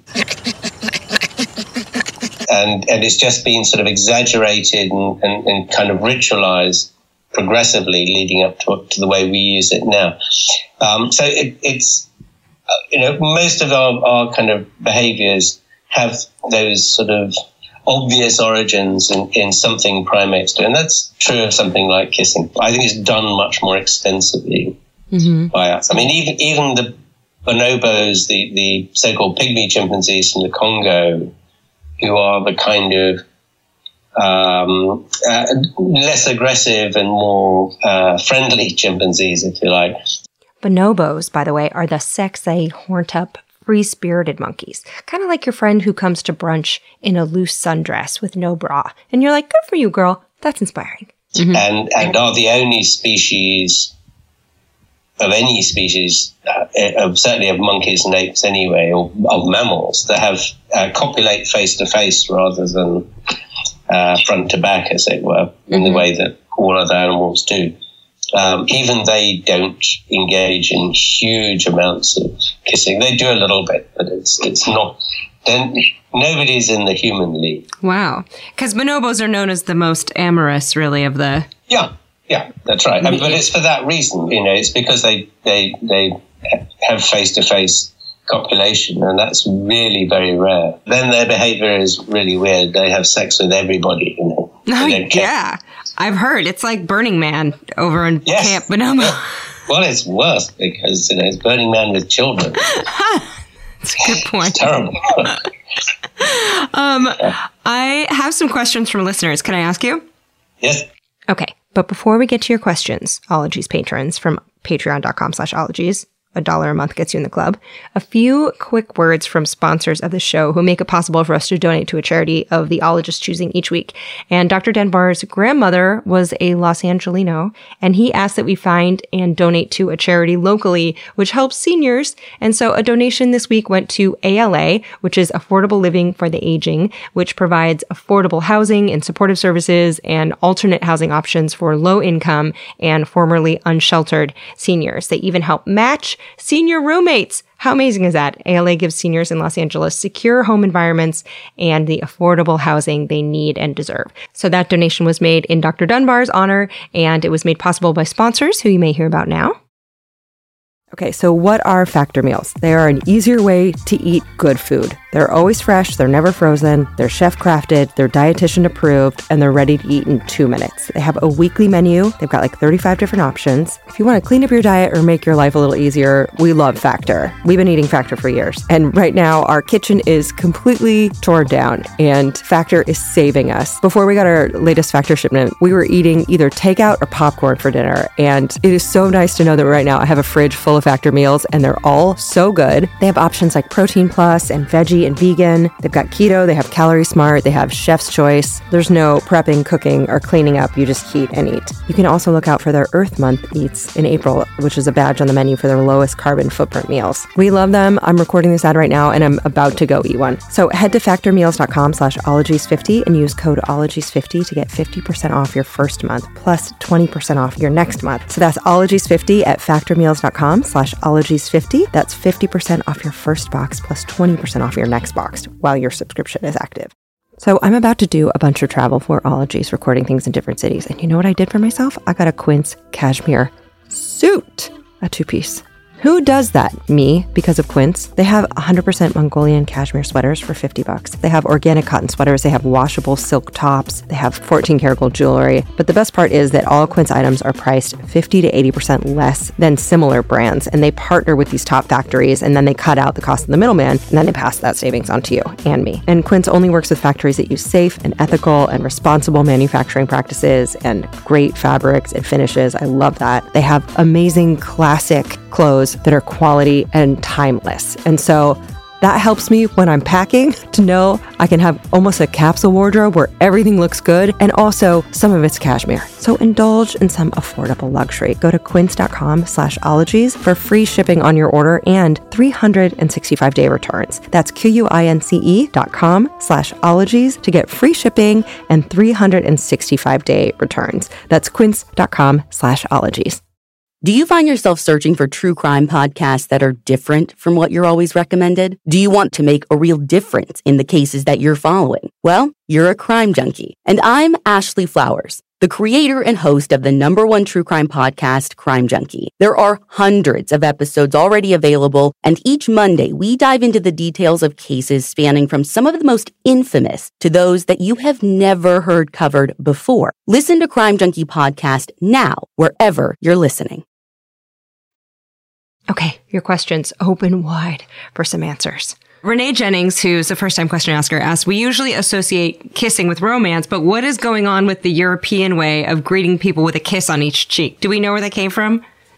[SPEAKER 2] And and it's just been sort of exaggerated and, and, and kind of ritualized progressively leading up to, to the way we use it now. Um, so it, it's, uh, you know, most of our, our kind of behaviors have those sort of obvious origins in, in something primates do. And that's true of something like kissing. I think it's done much more extensively mm-hmm. by us. I mean, even even the bonobos, the, the so-called pygmy chimpanzees from the Congo, who are the kind of um, uh, less aggressive and more uh, friendly chimpanzees, if you like.
[SPEAKER 1] Bonobos, by the way, are the sexy, horned-up, free-spirited monkeys. Kind of like your friend who comes to brunch in a loose sundress with no bra. And you're like, good for you, girl. That's inspiring.
[SPEAKER 2] Mm-hmm. And, and are the only species of any species, uh, of, certainly of monkeys and apes anyway, or of mammals, that have uh, copulate face-to-face rather than uh, front-to-back, as it were, in mm-hmm. the way that all other animals do. Um, even they don't engage in huge amounts of kissing. They do a little bit, but it's it's not. Then nobody's in the human league.
[SPEAKER 8] Wow, because bonobos are known as the most amorous, really, of the.
[SPEAKER 2] Yeah, yeah, that's right. And, but it's for that reason, you know. It's because they they they have face to face copulation, and that's really very rare. Then their behavior is really weird. They have sex with everybody, you know.
[SPEAKER 8] Oh, yeah. I've heard it's like Burning Man over in
[SPEAKER 2] yes.
[SPEAKER 8] Camp Bonobo.
[SPEAKER 2] Yeah. Well, it's worse because, you know, it's Burning Man with children.
[SPEAKER 8] That's a good point.
[SPEAKER 2] It's terrible.
[SPEAKER 8] um, I have some questions from listeners. Can I ask you?
[SPEAKER 2] Yes.
[SPEAKER 1] Okay, but before we get to your questions, Ologies patrons from patreon.com slash ologies, a dollar a month gets you in the club. A few quick words from sponsors of the show who make it possible for us to donate to a charity of the ologist choosing each week. And Doctor Dunbar's grandmother was a Los Angelino, and he asked that we find and donate to a charity locally, which helps seniors. And so a donation this week went to A L A, which is Affordable Living for the Aging, which provides affordable housing and supportive services and alternate housing options for low income and formerly unsheltered seniors. They even help match senior roommates. How amazing is that? A L A gives seniors in Los Angeles secure home environments and the affordable housing they need and deserve. So that donation was made in Doctor Dunbar's honor, and it was made possible by sponsors who you may hear about now. Okay, so what are Factor meals? They are an easier way to eat good food. They're always fresh, they're never frozen, they're chef crafted, they're dietitian approved, and they're ready to eat in two minutes. They have a weekly menu. They've got like thirty-five different options. If you want to clean up your diet or make your life a little easier, we love Factor. We've been eating Factor for years. And right now, our kitchen is completely torn down, and Factor is saving us. Before we got our latest Factor shipment, we were eating either takeout or popcorn for dinner. And it is so nice to know that right now I have a fridge full of Factor meals, and they're all so good. They have options like Protein Plus and Veggie and Vegan. They've got Keto, they have Calorie Smart, they have Chef's Choice. There's no prepping, cooking, or cleaning up. You just heat and eat. You can also look out for their Earth Month eats in April, which is a badge on the menu for their lowest carbon footprint meals. We love them. I'm recording this ad right now, and I'm about to go eat one. So head to factormeals.com slash ologies50and use code ologies fifty to get fifty percent off your first month, plus twenty percent off your next month. So that's ologies fifty at factormeals.com slash ologies fifty. That's fifty percent off your first box plus twenty percent off your next box while your subscription is active. So I'm about to do a bunch of travel for Ologies, recording things in different cities. And you know what I did for myself? I got a Quince cashmere suit, a two-piece. Who does that? Me, because of Quince. They have one hundred percent Mongolian cashmere sweaters for fifty bucks. They have organic cotton sweaters. They have washable silk tops. They have fourteen karat gold jewelry. But the best part is that all Quince items are priced fifty to eighty percent less than similar brands. And they partner with these top factories, and then they cut out the cost of the middleman, and then they pass that savings on to you and me. And Quince only works with factories that use safe and ethical and responsible manufacturing practices and great fabrics and finishes. I love that. They have amazing classic clothes that are quality and timeless. And so that helps me when I'm packing to know I can have almost a capsule wardrobe where everything looks good and also some of it's cashmere. So indulge in some affordable luxury. Go to quince.com slash ologies for free shipping on your order and three hundred sixty-five day returns. That's Q-U-I-N-C-E dot com slash ologies to get free shipping and three hundred sixty-five day returns. That's quince.com slash ologies.
[SPEAKER 9] Do you find yourself searching for true crime podcasts that are different from what you're always recommended? Do you want to make a real difference in the cases that you're following? Well, you're a crime junkie. And I'm Ashley Flowers, the creator and host of the number one true crime podcast, Crime Junkie. There are hundreds of episodes already available, and each Monday we dive into the details of cases spanning from some of the most infamous to those that you have never heard covered before. Listen to Crime Junkie Podcast now, wherever you're listening.
[SPEAKER 1] Okay, your questions open wide for some answers.
[SPEAKER 8] Renee Jennings, who's a first-time question asker, asked, we usually associate kissing with romance, but what is going on with the European way of greeting people with a kiss on each cheek? Do we know where that came from?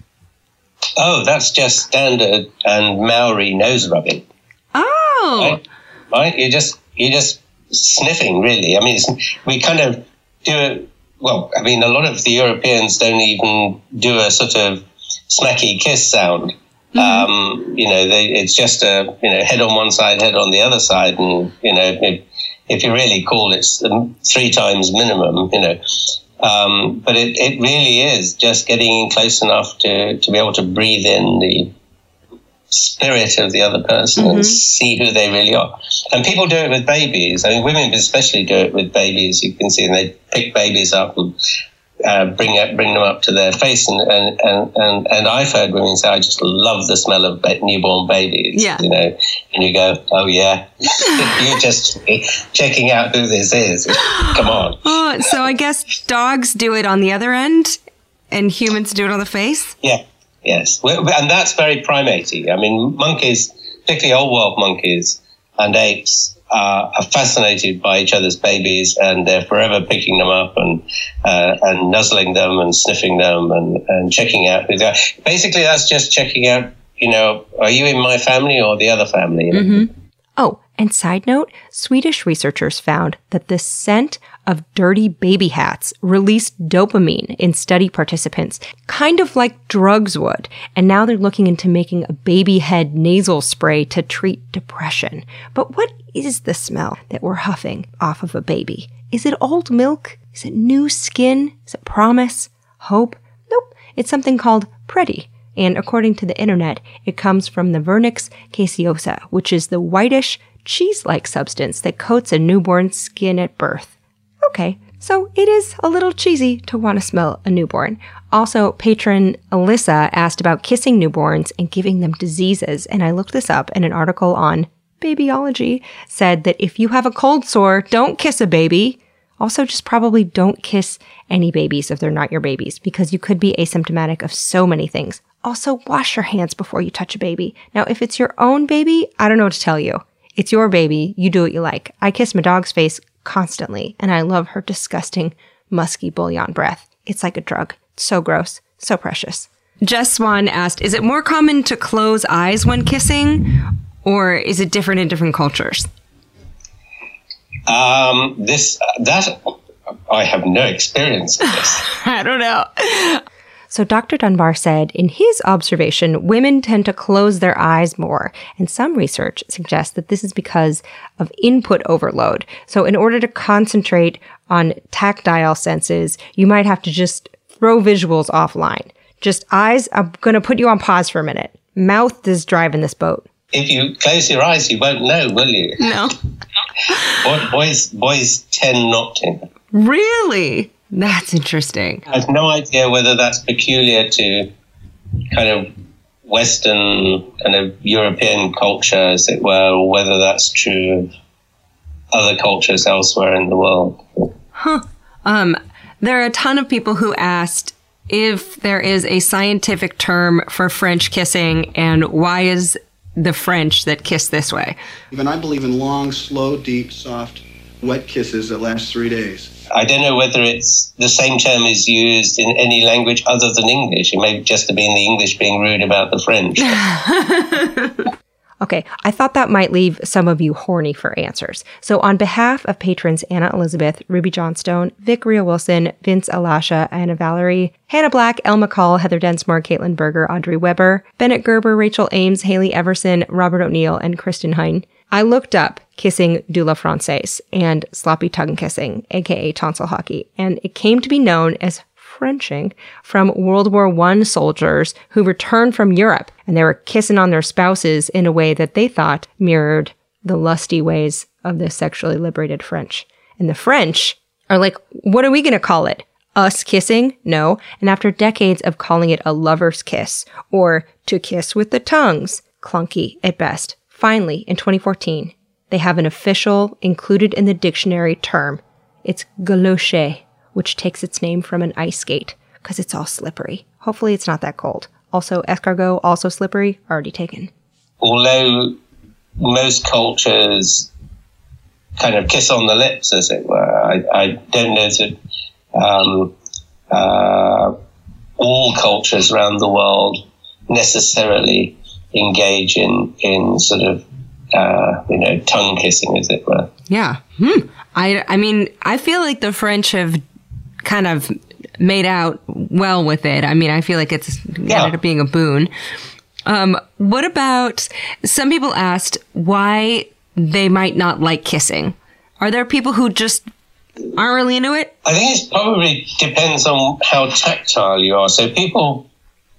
[SPEAKER 2] Oh, that's just standard and Maori nose rubbing.
[SPEAKER 8] Oh!
[SPEAKER 2] Right? right? You're just, you're just sniffing, really. I mean, it's, we kind of do it, well, I mean, a lot of the Europeans don't even do a sort of smacky kiss sound. Mm-hmm. Um, you know, they, it's just a, you know, head on one side, head on the other side. And, you know, if, if you're really cool, it's three times minimum, you know. Um, but it, it really is just getting in close enough to, to be able to breathe in the spirit of the other person mm-hmm. and see who they really are. And people do it with babies. I mean, women especially do it with babies. You can see, and they pick babies up and Uh, bring up, bring them up to their face, and and, and, and and I've heard women say, "I just love the smell of ba- newborn babies."
[SPEAKER 8] Yeah.
[SPEAKER 2] You know, and you go, "Oh yeah, you're just checking out who this is." Come on.
[SPEAKER 8] Oh, so I guess dogs do it on the other end, and humans do it on the face.
[SPEAKER 2] Yeah. Yes, We're, and that's very primatey. I mean, monkeys, particularly old world monkeys and apes, Uh, are fascinated by each other's babies, and they're forever picking them up and uh, and nuzzling them and sniffing them and, and checking out who they are. Basically, that's just checking out, you know, are you in my family or the other family?
[SPEAKER 1] Mm-hmm. Oh, and side note, Swedish researchers found that the scent of dirty baby hats released dopamine in study participants, kind of like drugs would. And now they're looking into making a baby head nasal spray to treat depression. But what is the smell that we're huffing off of a baby? Is it old milk? Is it new skin? Is it promise? Hope? Nope. It's something called Pretty. And according to the internet, it comes from the Vernix caseosa, which is the whitish, cheese-like substance that coats a newborn's skin at birth. Okay, so it is a little cheesy to want to smell a newborn. Also, patron Alyssa asked about kissing newborns and giving them diseases, and I looked this up, and an article on Babyology said that if you have a cold sore, don't kiss a baby. Also, just probably don't kiss any babies if they're not your babies, because you could be asymptomatic of so many things. Also, wash your hands before you touch a baby. Now, if it's your own baby, I don't know what to tell you. It's your baby. You do what you like. I kiss my dog's face constantly, and I love her disgusting, musky bouillon breath. It's like a drug. So gross. So precious.
[SPEAKER 8] Jess Swan asked, is it more common to close eyes when kissing, or is it different in different cultures?
[SPEAKER 2] Um, this, that, I have no experience in this.
[SPEAKER 8] I don't know.
[SPEAKER 1] So Doctor Dunbar said, in his observation, women tend to close their eyes more. And some research suggests that this is because of input overload. So in order to concentrate on tactile senses, you might have to just throw visuals offline. Just eyes, I'm going to put you on pause for a minute. Mouth is driving this boat.
[SPEAKER 2] If you close your eyes, you won't know, will you?
[SPEAKER 8] No.
[SPEAKER 2] Boys, boys tend not to.
[SPEAKER 8] Really? That's interesting.
[SPEAKER 2] I have no idea whether that's peculiar to kind of Western, kind of European culture, as it were, or whether that's true of other cultures elsewhere in the world.
[SPEAKER 8] Huh. Um, there are a ton of people who asked if there is a scientific term for French kissing, and why is the French that kiss this way?
[SPEAKER 10] Even I believe in long, slow, deep, soft, wet kisses that last three days.
[SPEAKER 2] I don't know whether it's the same term is used in any language other than English. It may just have been the English being rude about the French.
[SPEAKER 1] Okay, I thought that might leave some of you horny for answers. So on behalf of patrons Anna Elizabeth, Ruby Johnstone, Vic Rhea Wilson, Vince Alasha, Anna Valerie, Hannah Black, Elle McCall, Heather Densmore, Caitlin Berger, Audrey Weber, Bennett Gerber, Rachel Ames, Haley Everson, Robert O'Neill, and Kristen Hein, I looked up kissing de la Française and sloppy tongue kissing, aka tonsil hockey, and it came to be known as Frenching, from World War One soldiers who returned from Europe, and they were kissing on their spouses in a way that they thought mirrored the lusty ways of the sexually liberated French. And the French are like, what are we going to call it? Us kissing? No. And after decades of calling it a lover's kiss, or to kiss with the tongues, clunky at best, finally, in twenty fourteen, they have an official, included in the dictionary term. It's galoche, which takes its name from an ice skate, because it's all slippery. Hopefully it's not that cold. Also, escargot, also slippery, already taken.
[SPEAKER 2] Although most cultures kind of kiss on the lips, as it were, I, I don't know that um, uh, all cultures around the world necessarily engage in, in sort of, uh, you know, tongue kissing, as it were.
[SPEAKER 8] Yeah. Hmm. I, I mean, I feel like the French have kind of made out well with it. I mean, I feel like it's
[SPEAKER 2] yeah.
[SPEAKER 8] ended up being a boon. Um, what about, some people asked why they might not like kissing. Are there people who just aren't really into it?
[SPEAKER 2] I think it probably depends on how tactile you are. So people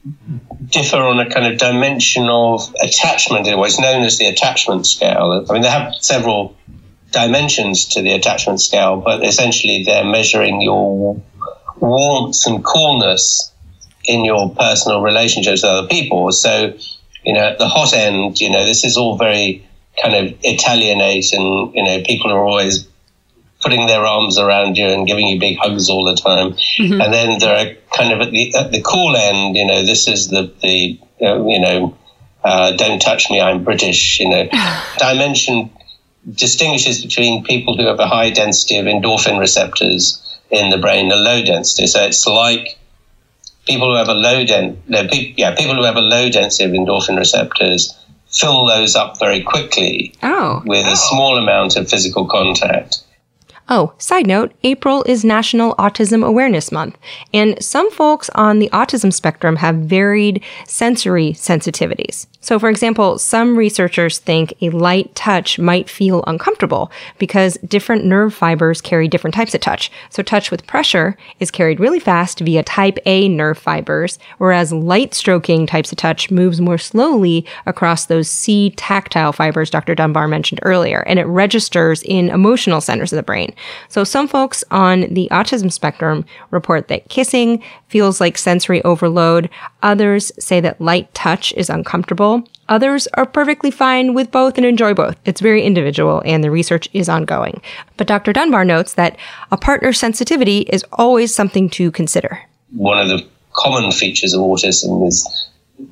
[SPEAKER 2] differ on a kind of dimension of attachment. It's known as the attachment scale. I mean, they have several dimensions to the attachment scale, but essentially they're measuring your warmth and coolness in your personal relationships with other people. So, you know, at the hot end, you know, this is all very kind of Italianate, and, you know, people are always putting their arms around you and giving you big hugs all the time. Mm-hmm. And then there are kind of at the, at the cool end, you know, this is the, the uh, you know, uh, don't touch me, I'm British, you know, dimension distinguishes between people who have a high density of endorphin receptors in the brain and low density. So it's like people who have a low den- no, pe- yeah, people who have a low density of endorphin receptors fill those up very quickly
[SPEAKER 8] oh.
[SPEAKER 2] with
[SPEAKER 8] oh.
[SPEAKER 2] a small amount of physical contact.
[SPEAKER 1] Oh, side note, April is National Autism Awareness Month, and some folks on the autism spectrum have varied sensory sensitivities. So, for example, some researchers think a light touch might feel uncomfortable because different nerve fibers carry different types of touch. So touch with pressure is carried really fast via type A nerve fibers, whereas light stroking types of touch moves more slowly across those C tactile fibers Doctor Dunbar mentioned earlier, and it registers in emotional centers of the brain. So some folks on the autism spectrum report that kissing feels like sensory overload. Others say that light touch is uncomfortable. Others are perfectly fine with both and enjoy both. It's very individual, and the research is ongoing. But Doctor Dunbar notes that a partner's sensitivity is always something to consider.
[SPEAKER 2] One of the common features of autism is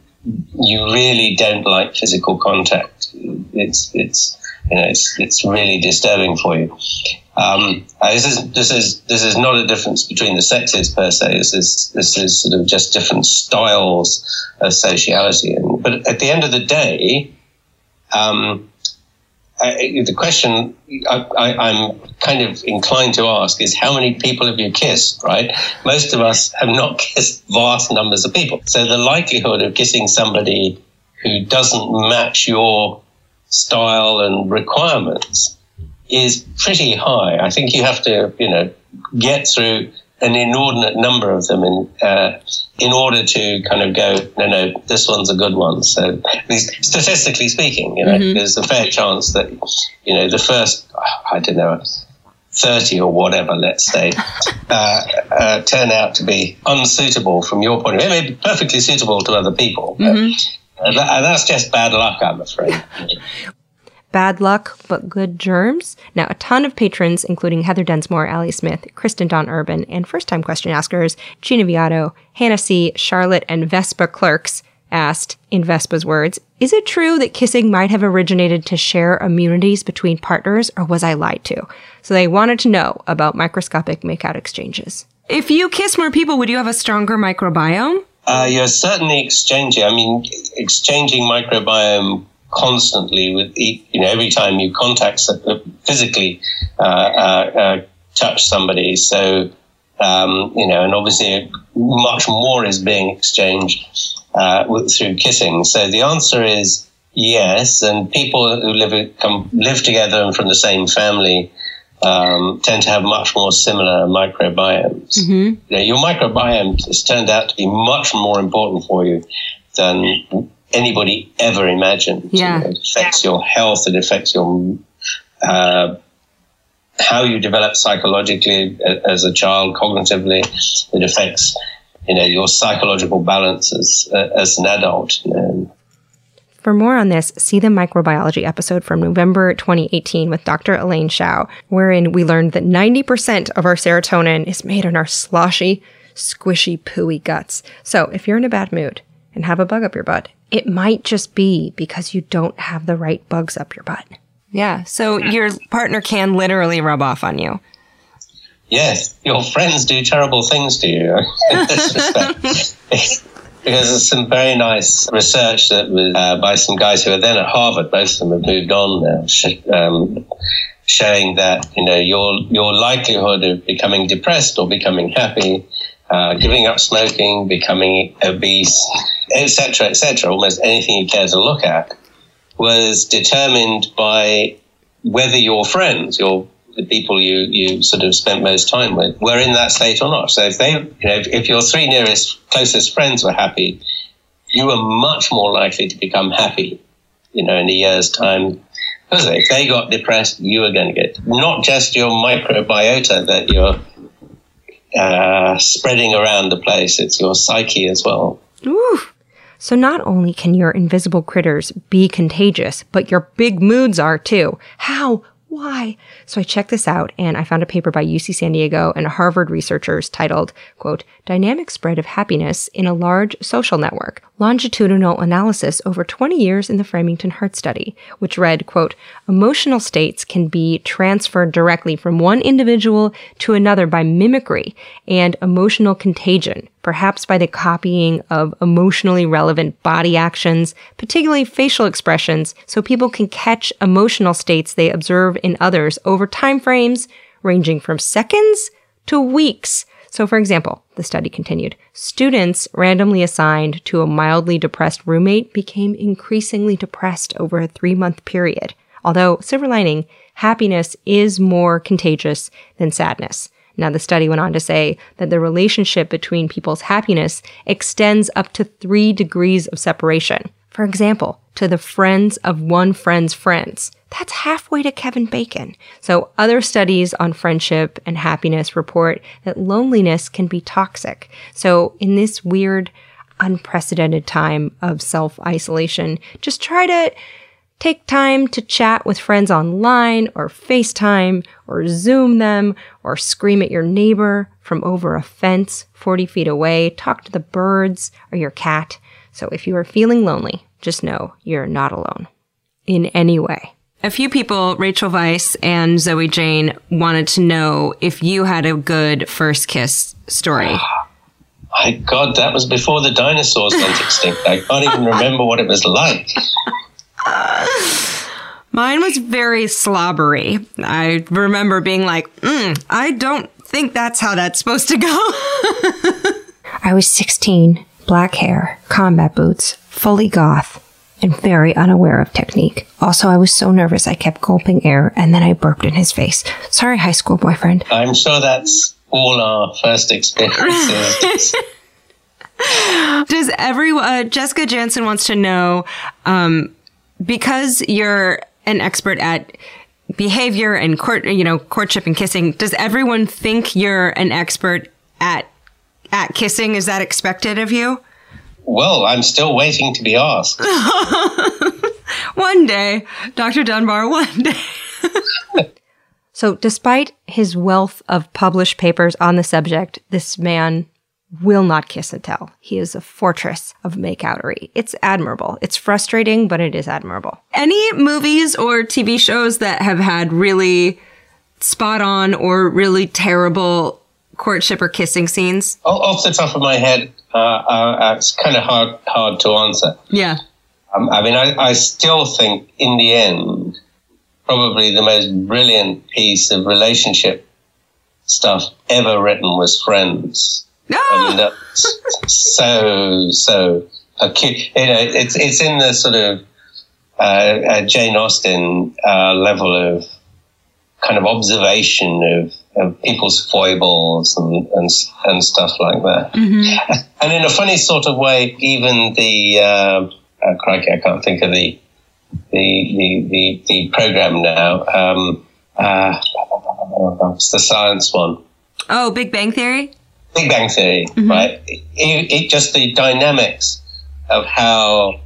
[SPEAKER 2] you really don't like physical contact. It's it's you know it's it's really disturbing for you. Um, this is this is this is not a difference between the sexes per se. This is this is sort of just different styles of sociality. And, but at the end of the day, um, I, the question I, I, I'm kind of inclined to ask is, how many people have you kissed? Right? Most of us have not kissed vast numbers of people. So the likelihood of kissing somebody who doesn't match your style and requirements is pretty high. I think you have to, you know, get through an inordinate number of them in uh, in order to kind of go, no, no, this one's a good one. So, at least statistically speaking, you know, mm-hmm. there's a fair chance that, you know, the first, I don't know, thirty or whatever, let's say, uh, uh, turn out to be unsuitable from your point of view. It may be perfectly suitable to other people.
[SPEAKER 1] Mm-hmm.
[SPEAKER 2] But, uh, that, that's just bad luck, I'm afraid.
[SPEAKER 1] Bad luck, but good germs? Now, a ton of patrons, including Heather Densmore, Allie Smith, Kristen Dawn Urban, and first-time question askers, Gina Viato, Hannah C., Charlotte, and Vespa Clerks, asked, in Vespa's words, is it true that kissing might have originated to share immunities between partners, or was I lied to? So they wanted to know about microscopic makeout exchanges.
[SPEAKER 8] If you kiss more people, would you have a stronger microbiome?
[SPEAKER 2] Uh, you're certainly exchanging. I mean, exchanging microbiome constantly with, you know, every time you contact physically uh, uh, uh, touch somebody. So, um, you know, and obviously much more is being exchanged uh, with, through kissing. So the answer is yes. And people who live come live together and from the same family um, tend to have much more similar microbiomes.
[SPEAKER 8] Mm-hmm.
[SPEAKER 2] You know, your microbiome has turned out to be much more important for you than anybody ever imagined.
[SPEAKER 8] Yeah.
[SPEAKER 2] You know, it affects your health. It affects your uh, how you develop psychologically as a child, cognitively. It affects, you know, your psychological balance as, uh, as an adult. You know.
[SPEAKER 1] For more on this, see the microbiology episode from November twenty eighteen with Doctor Elaine Shao, wherein we learned that ninety percent of our serotonin is made in our sloshy, squishy, pooey guts. So if you're in a bad mood and have a bug up your butt, it might just be because you don't have the right bugs up your butt.
[SPEAKER 8] Yeah, so your partner can literally rub off on you.
[SPEAKER 2] Yes, your friends do terrible things to you in this respect. Because there's some very nice research that was uh, by some guys who are then at Harvard. Most of them have moved on now, sh- um, showing that, you know, your your likelihood of becoming depressed or becoming happy, uh, giving up smoking, becoming obese, et cetera, et cetera, almost anything you care to look at, was determined by whether your friends, your the people you, you sort of spent most time with, were in that state or not. So if they, you know, if, if your three nearest, closest friends were happy, you were much more likely to become happy, you know, in a year's time. Because if they got depressed, you were going to get not just your microbiota that you're uh, spreading around the place, it's your psyche as well.
[SPEAKER 1] Ooh. So not only can your invisible critters be contagious, but your big moods are too. How? Why? So I checked this out and I found a paper by U C San Diego and Harvard researchers titled, quote, Dynamic Spread of Happiness in a Large Social Network, Longitudinal Analysis Over twenty Years in the Framingham Heart Study, which read, quote, Emotional states can be transferred directly from one individual to another by mimicry and emotional contagion, perhaps by the copying of emotionally relevant body actions, particularly facial expressions, so people can catch emotional states they observe in others over time frames ranging from seconds to weeks. So, for example, the study continued, students randomly assigned to a mildly depressed roommate became increasingly depressed over a three-month period. Although, silver lining, happiness is more contagious than sadness. Now, the study went on to say that the relationship between people's happiness extends up to three degrees of separation. For example, to the friends of one friend's friends. That's halfway to Kevin Bacon. So other studies on friendship and happiness report that loneliness can be toxic. So in this weird, unprecedented time of self-isolation, just try to take time to chat with friends online or FaceTime or Zoom them or scream at your neighbor from over a fence forty feet away. Talk to the birds or your cat. So if you are feeling lonely, just know you're not alone in any way.
[SPEAKER 8] A few people, Rachel Weisz and Zoe Jane, wanted to know if you had a good first kiss story.
[SPEAKER 2] My God, that was before the dinosaurs went extinct. I can't even remember what it was like.
[SPEAKER 8] Mine was very slobbery. I remember being like, mm, I don't think that's how that's supposed to go.
[SPEAKER 1] I was sixteen, black hair, combat boots, fully goth, and very unaware of technique. Also, I was so nervous I kept gulping air, and then I burped in his face. Sorry, high school boyfriend.
[SPEAKER 2] I'm sure that's all our first experiences.
[SPEAKER 8] Does everyone, uh, Jessica Jansen wants to know, um, because you're an expert at behavior and court, you know, courtship and kissing, does everyone think you're an expert at at kissing? Is that expected of you?
[SPEAKER 2] Well, I'm still waiting to be asked.
[SPEAKER 8] One day, Doctor Dunbar, one day.
[SPEAKER 1] So despite his wealth of published papers on the subject, this man will not kiss and tell. He is a fortress of make-outery. It's admirable. It's frustrating, but it is admirable.
[SPEAKER 8] Any movies or T V shows that have had really spot on or really terrible courtship or kissing scenes?
[SPEAKER 2] Off the top of my head, uh, uh, it's kind of hard hard to answer.
[SPEAKER 8] Yeah.
[SPEAKER 2] Um, I mean, I, I still think in the end, probably the most brilliant piece of relationship stuff ever written was Friends.
[SPEAKER 8] No!
[SPEAKER 2] I mean, that's so, so acute. You know, it's, it's in the sort of uh, uh, Jane Austen uh, level of kind of observation of, of people's foibles and, and and stuff like that. Mm-hmm. And in a funny sort of way, even the uh, uh, crikey, I can't think of the the the the, the program now. Um, uh, it's the science one.
[SPEAKER 8] Oh, Big Bang Theory.
[SPEAKER 2] Big Bang Theory, mm-hmm. right? It, it just the dynamics of how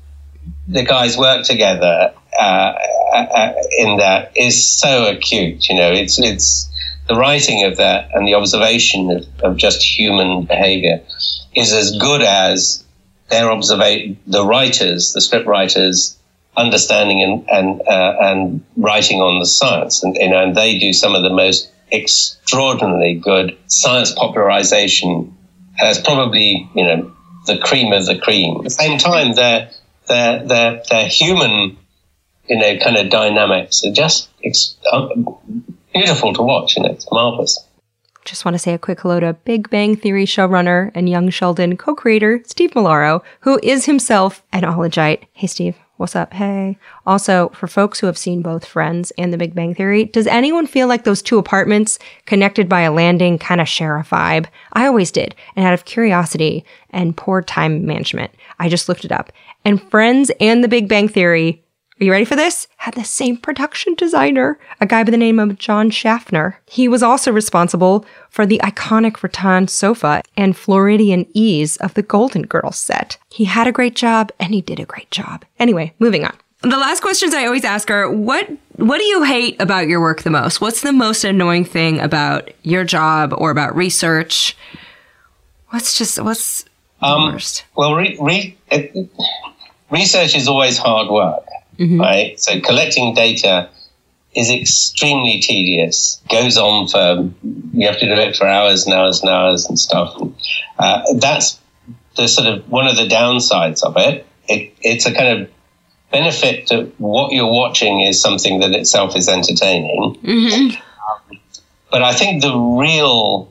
[SPEAKER 2] the guys work together uh, uh, in that is so acute. You know, it's it's the writing of that and the observation of, of just human behavior is as good as their observation. The writers, the script writers, understanding and and uh, and writing on the science, and you know, and they do some of the most extraordinarily good science popularization. As probably, you know, the cream of the cream. At the same time, their their their their human, you know, kind of dynamics are just ex- uh, beautiful to watch, and it's marvelous.
[SPEAKER 1] Just want to say a quick hello to Big Bang Theory showrunner and Young Sheldon co-creator Steve Malaro, who is himself an ologite. Hey, Steve. What's up? Hey. Also, for folks who have seen both Friends and The Big Bang Theory, does anyone feel like those two apartments connected by a landing kind of share a vibe? I always did. And out of curiosity and poor time management, I just looked it up. And Friends and The Big Bang Theory, are you ready for this? Had the same production designer, a guy by the name of John Schaffner. He was also responsible for the iconic rattan sofa and Floridian ease of the Golden Girls set. He had a great job, and he did a great job. Anyway, moving on.
[SPEAKER 8] The last questions I always ask are, what what do you hate about your work the most? What's the most annoying thing about your job or about research? What's just, what's the
[SPEAKER 2] um,
[SPEAKER 8] worst?
[SPEAKER 2] Well, re- re- it, research is always hard work. Mm-hmm. Right, so collecting data is extremely tedious. Goes on for you have to do it for hours and hours and hours and stuff. Uh, that's the sort of one of the downsides of it. it. It's a kind of benefit to what you're watching is something that itself is entertaining. Mm-hmm. Um, but I think the real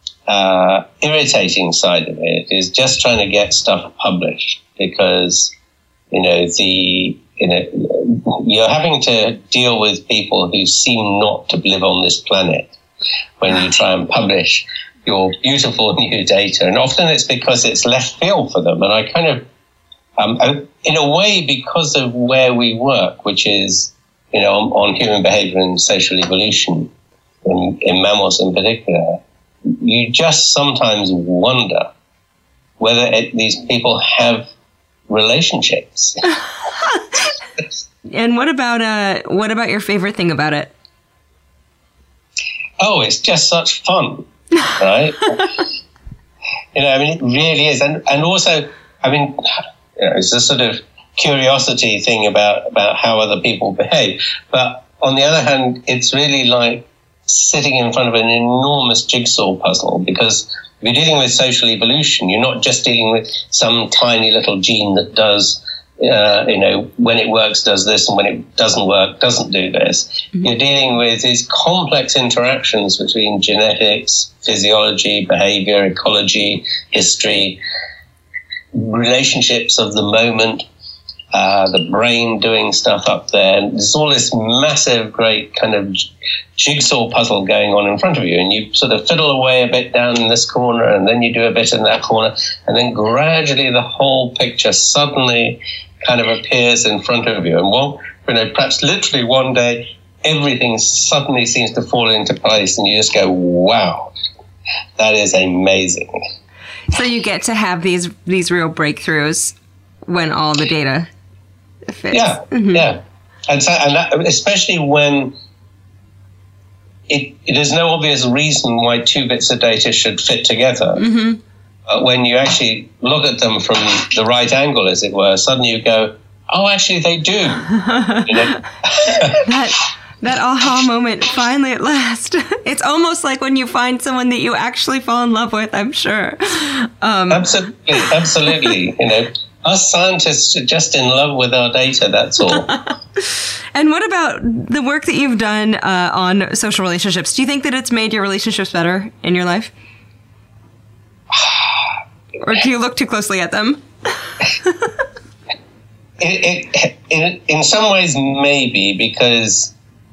[SPEAKER 2] uh, irritating side of it is just trying to get stuff published because you know the. You know, you're having to deal with people who seem not to live on this planet when you try and publish your beautiful new data. And often it's because it's left field for them. And I kind of, um, in a way, because of where we work, which is, you know, on, on human behavior and social evolution, in, in mammals in particular, you just sometimes wonder whether it, these people have relationships.
[SPEAKER 8] And what about uh, what about your favorite thing about it?
[SPEAKER 2] Oh, it's just such fun, right? You know, I mean, it really is, and and also, I mean, you know, it's a sort of curiosity thing about about how other people behave. But on the other hand, it's really like sitting in front of an enormous jigsaw puzzle because if you're dealing with social evolution, you're not just dealing with some tiny little gene that does. Uh, you know, when it works, does this, and when it doesn't work, doesn't do this. Mm-hmm. You're dealing with these complex interactions between genetics, physiology, behavior, ecology, history, relationships of the moment, uh, the brain doing stuff up there. And there's all this massive, great kind of jigsaw puzzle going on in front of you. And you sort of fiddle away a bit down in this corner, and then you do a bit in that corner. And then gradually the whole picture suddenly kind of appears in front of you. And one, you know, perhaps literally one day, everything suddenly seems to fall into place. And you just go, wow, that is amazing.
[SPEAKER 8] So you get to have these these real breakthroughs when all the data fits.
[SPEAKER 2] Yeah, mm-hmm. yeah. And, so, and that, especially when it, there's no obvious reason why two bits of data should fit together. Mm-hmm. Uh, when you actually look at them from the right angle, as it were, suddenly you go, oh, actually they do. You know?
[SPEAKER 8] that that aha moment, finally at last. It's almost like when you find someone that you actually fall in love with, I'm sure. Um,
[SPEAKER 2] absolutely, absolutely. You know, us scientists are just in love with our data, that's all.
[SPEAKER 8] And what about the work that you've done uh, on social relationships? Do you think that it's made your relationships better in your life? Or do you look too closely at them?
[SPEAKER 2] it, it, in, in some ways, maybe, because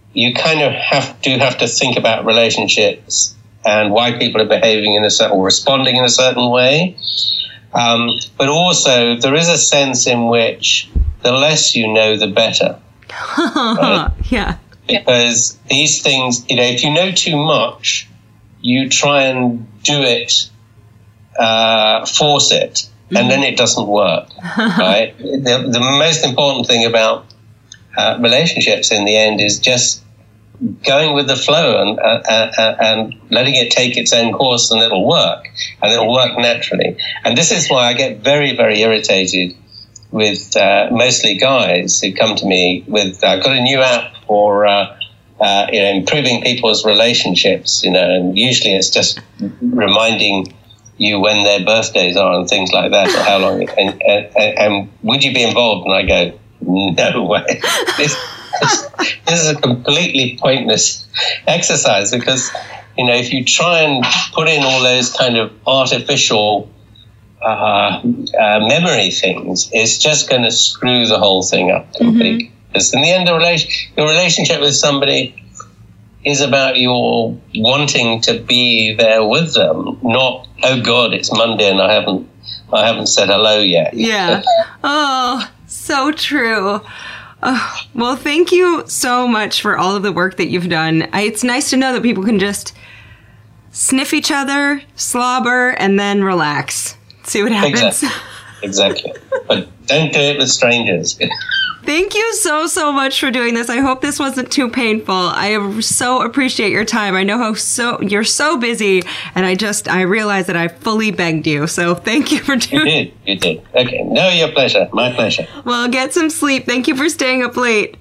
[SPEAKER 2] you kind of have do have to think about relationships and why people are behaving in a certain or responding in a certain way. Um, but also, there is a sense in which the less you know, the better. Right?
[SPEAKER 8] Yeah.
[SPEAKER 2] Because these things, you know, if you know too much, you try and do it, uh, force it, and then it doesn't work, right? The, the most important thing about uh, relationships in the end is just going with the flow and, uh, uh, and letting it take its own course, and it'll work, and it'll work naturally. And this is why I get very, very irritated with uh, mostly guys who come to me with, I've got a new app for uh, uh, you know, improving people's relationships, you know, and usually it's just reminding you when their birthdays are and things like that, or how long, and, and, and would you be involved? And I go, no way. This, this, this is a completely pointless exercise, because, you know, if you try and put in all those kind of artificial uh, uh, memory things, it's just going to screw the whole thing up completely. Mm-hmm. Because in the end, the relation, your relationship with somebody is about your wanting to be there with them, not, oh God, it's Monday and I haven't, I haven't said hello yet.
[SPEAKER 8] Yeah. Oh, so true. Oh, well, thank you so much for all of the work that you've done. I, it's nice to know that people can just sniff each other, slobber, and then relax. See what happens.
[SPEAKER 2] Exactly. Exactly. But don't do it with strangers.
[SPEAKER 8] Thank you so, so much for doing this. I hope this wasn't too painful. I so appreciate your time. I know how so you're so busy, and I just, I realized that I fully begged you. So thank you for doing it.
[SPEAKER 2] You did. You did. Okay. No, your pleasure. My pleasure.
[SPEAKER 8] Well, get some sleep. Thank you for staying up late.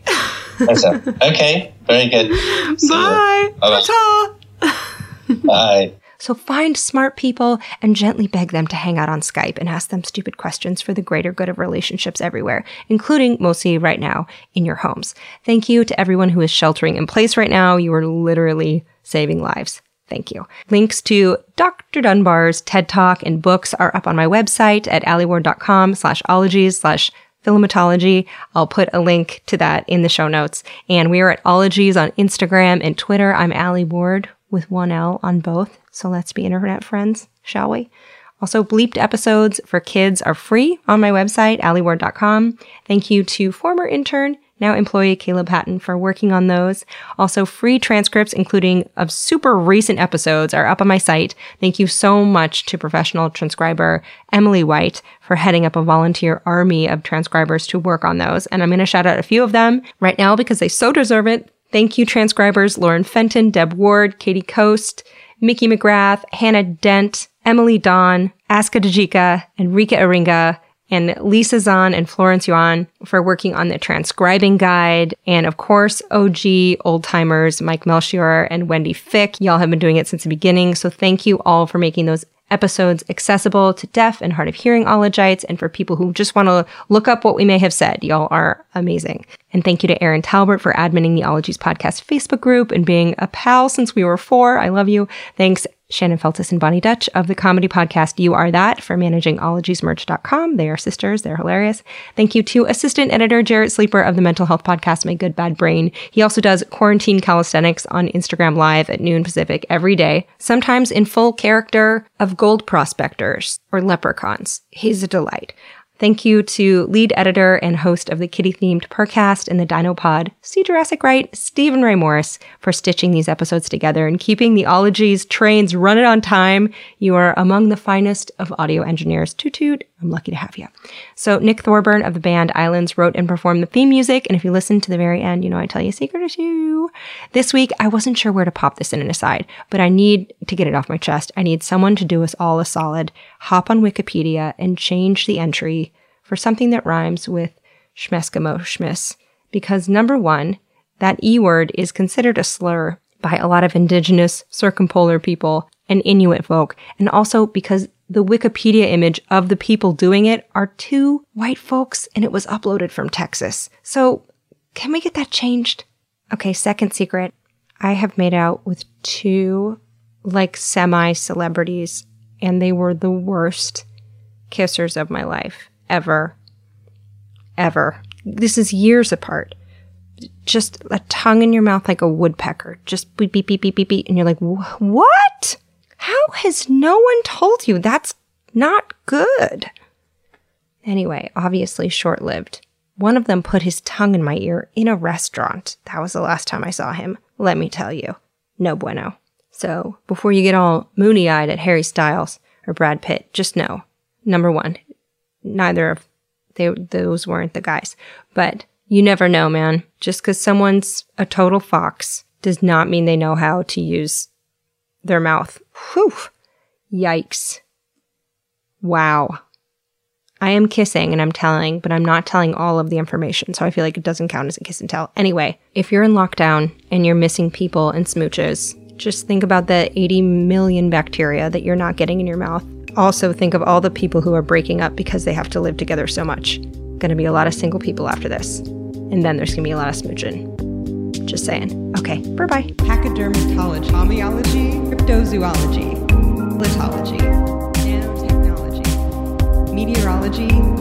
[SPEAKER 2] Okay. Very good.
[SPEAKER 8] Bye.
[SPEAKER 2] Bye. Bye.
[SPEAKER 1] So find smart people and gently beg them to hang out on Skype and ask them stupid questions for the greater good of relationships everywhere, including mostly right now in your homes. Thank you to everyone who is sheltering in place right now. You are literally saving lives. Thank you. Links to Doctor Dunbar's TED Talk and books are up on my website at alieward.com slash ologies slash Philematology. I'll put a link to that in the show notes. And we are at Ologies on Instagram and Twitter. I'm Ali Ward with one L on both. So let's be internet friends, shall we? Also, bleeped episodes for kids are free on my website, ali ward dot com. Thank you to former intern, now employee Caleb Hatton, for working on those. Also, free transcripts, including of super recent episodes, are up on my site. Thank you so much to professional transcriber Emily White for heading up a volunteer army of transcribers to work on those. And I'm going to shout out a few of them right now because they so deserve it. Thank you, transcribers Lauren Fenton, Deb Ward, Katie Coast, Mickey McGrath, Hannah Dent, Emily Dawn, Aska Dajika, Enrique Aringa, and Lisa Zahn and Florence Yuan for working on the transcribing guide. And of course, O G old-timers Mike Melchior and Wendy Fick. Y'all have been doing it since the beginning. So thank you all for making those episodes accessible to deaf and hard of hearing ologites, and for people who just want to look up what we may have said. Y'all are amazing. And thank you to Aaron Talbert for adminning the Ologies Podcast Facebook group and being a pal since we were four. I love you. Thanks, Shannon Feltus and Bonnie Dutch of the comedy podcast You Are That for managing ologies merch dot com. They are sisters. They're hilarious. Thank you to assistant editor Jarrett Sleeper of the mental health podcast My Good Bad Brain. He also does quarantine calisthenics on Instagram Live at noon Pacific every day, sometimes in full character of gold prospectors or leprechauns. He's a delight. Thank you to lead editor and host of the kitty-themed Percast and the Dino Pod, See Jurassic Right, Stephen Ray Morris, for stitching these episodes together and keeping the Ologies trains running on time. You are among the finest of audio engineers. Toot toot. I'm lucky to have you. So Nick Thorburn of the band Islands wrote and performed the theme music. And if you listen to the very end, you know I tell you a secret or two. This week, I wasn't sure where to pop this in an aside, but I need to get it off my chest. I need someone to do us all a solid. Hop on Wikipedia and change the entry for something that rhymes with Schmeskimo Schmiss. Because number one, that E word is considered a slur by a lot of indigenous circumpolar people and Inuit folk. And also because the Wikipedia image of the people doing it are two white folks and it was uploaded from Texas. So can we get that changed? Okay, second secret. I have made out with two like semi-celebrities and they were the worst kissers of my life. Ever. Ever. This is years apart.
[SPEAKER 8] just a tongue in your mouth like a woodpecker. Just beep, beep, beep, beep, beep, beep. And you're like, what? How has no one told you? That's not good. Anyway, obviously short-lived. One of them put his tongue in my ear in a restaurant. That was the last time I saw him. Let me tell you. No bueno. So before you get all moony-eyed at Harry Styles or Brad Pitt, just know, number one, neither of they, those weren't the guys. But you never know, man. Just because someone's a total fox does not mean they know how to use their mouth. Whew. Yikes. Wow. I am kissing and I'm telling, but I'm not telling all of the information, so I feel like it doesn't count as a kiss and tell. Anyway, if you're in lockdown and you're missing people and smooches, just think about the eighty million bacteria that you're not getting in your mouth. Also, think of all the people who are breaking up because they have to live together so much. Gonna be a lot of single people after this. And then there's gonna be a lot of smooching. Just saying. Okay, bye-bye. Pachydermatology, homeology, cryptozoology, litology, nanotechnology, meteorology,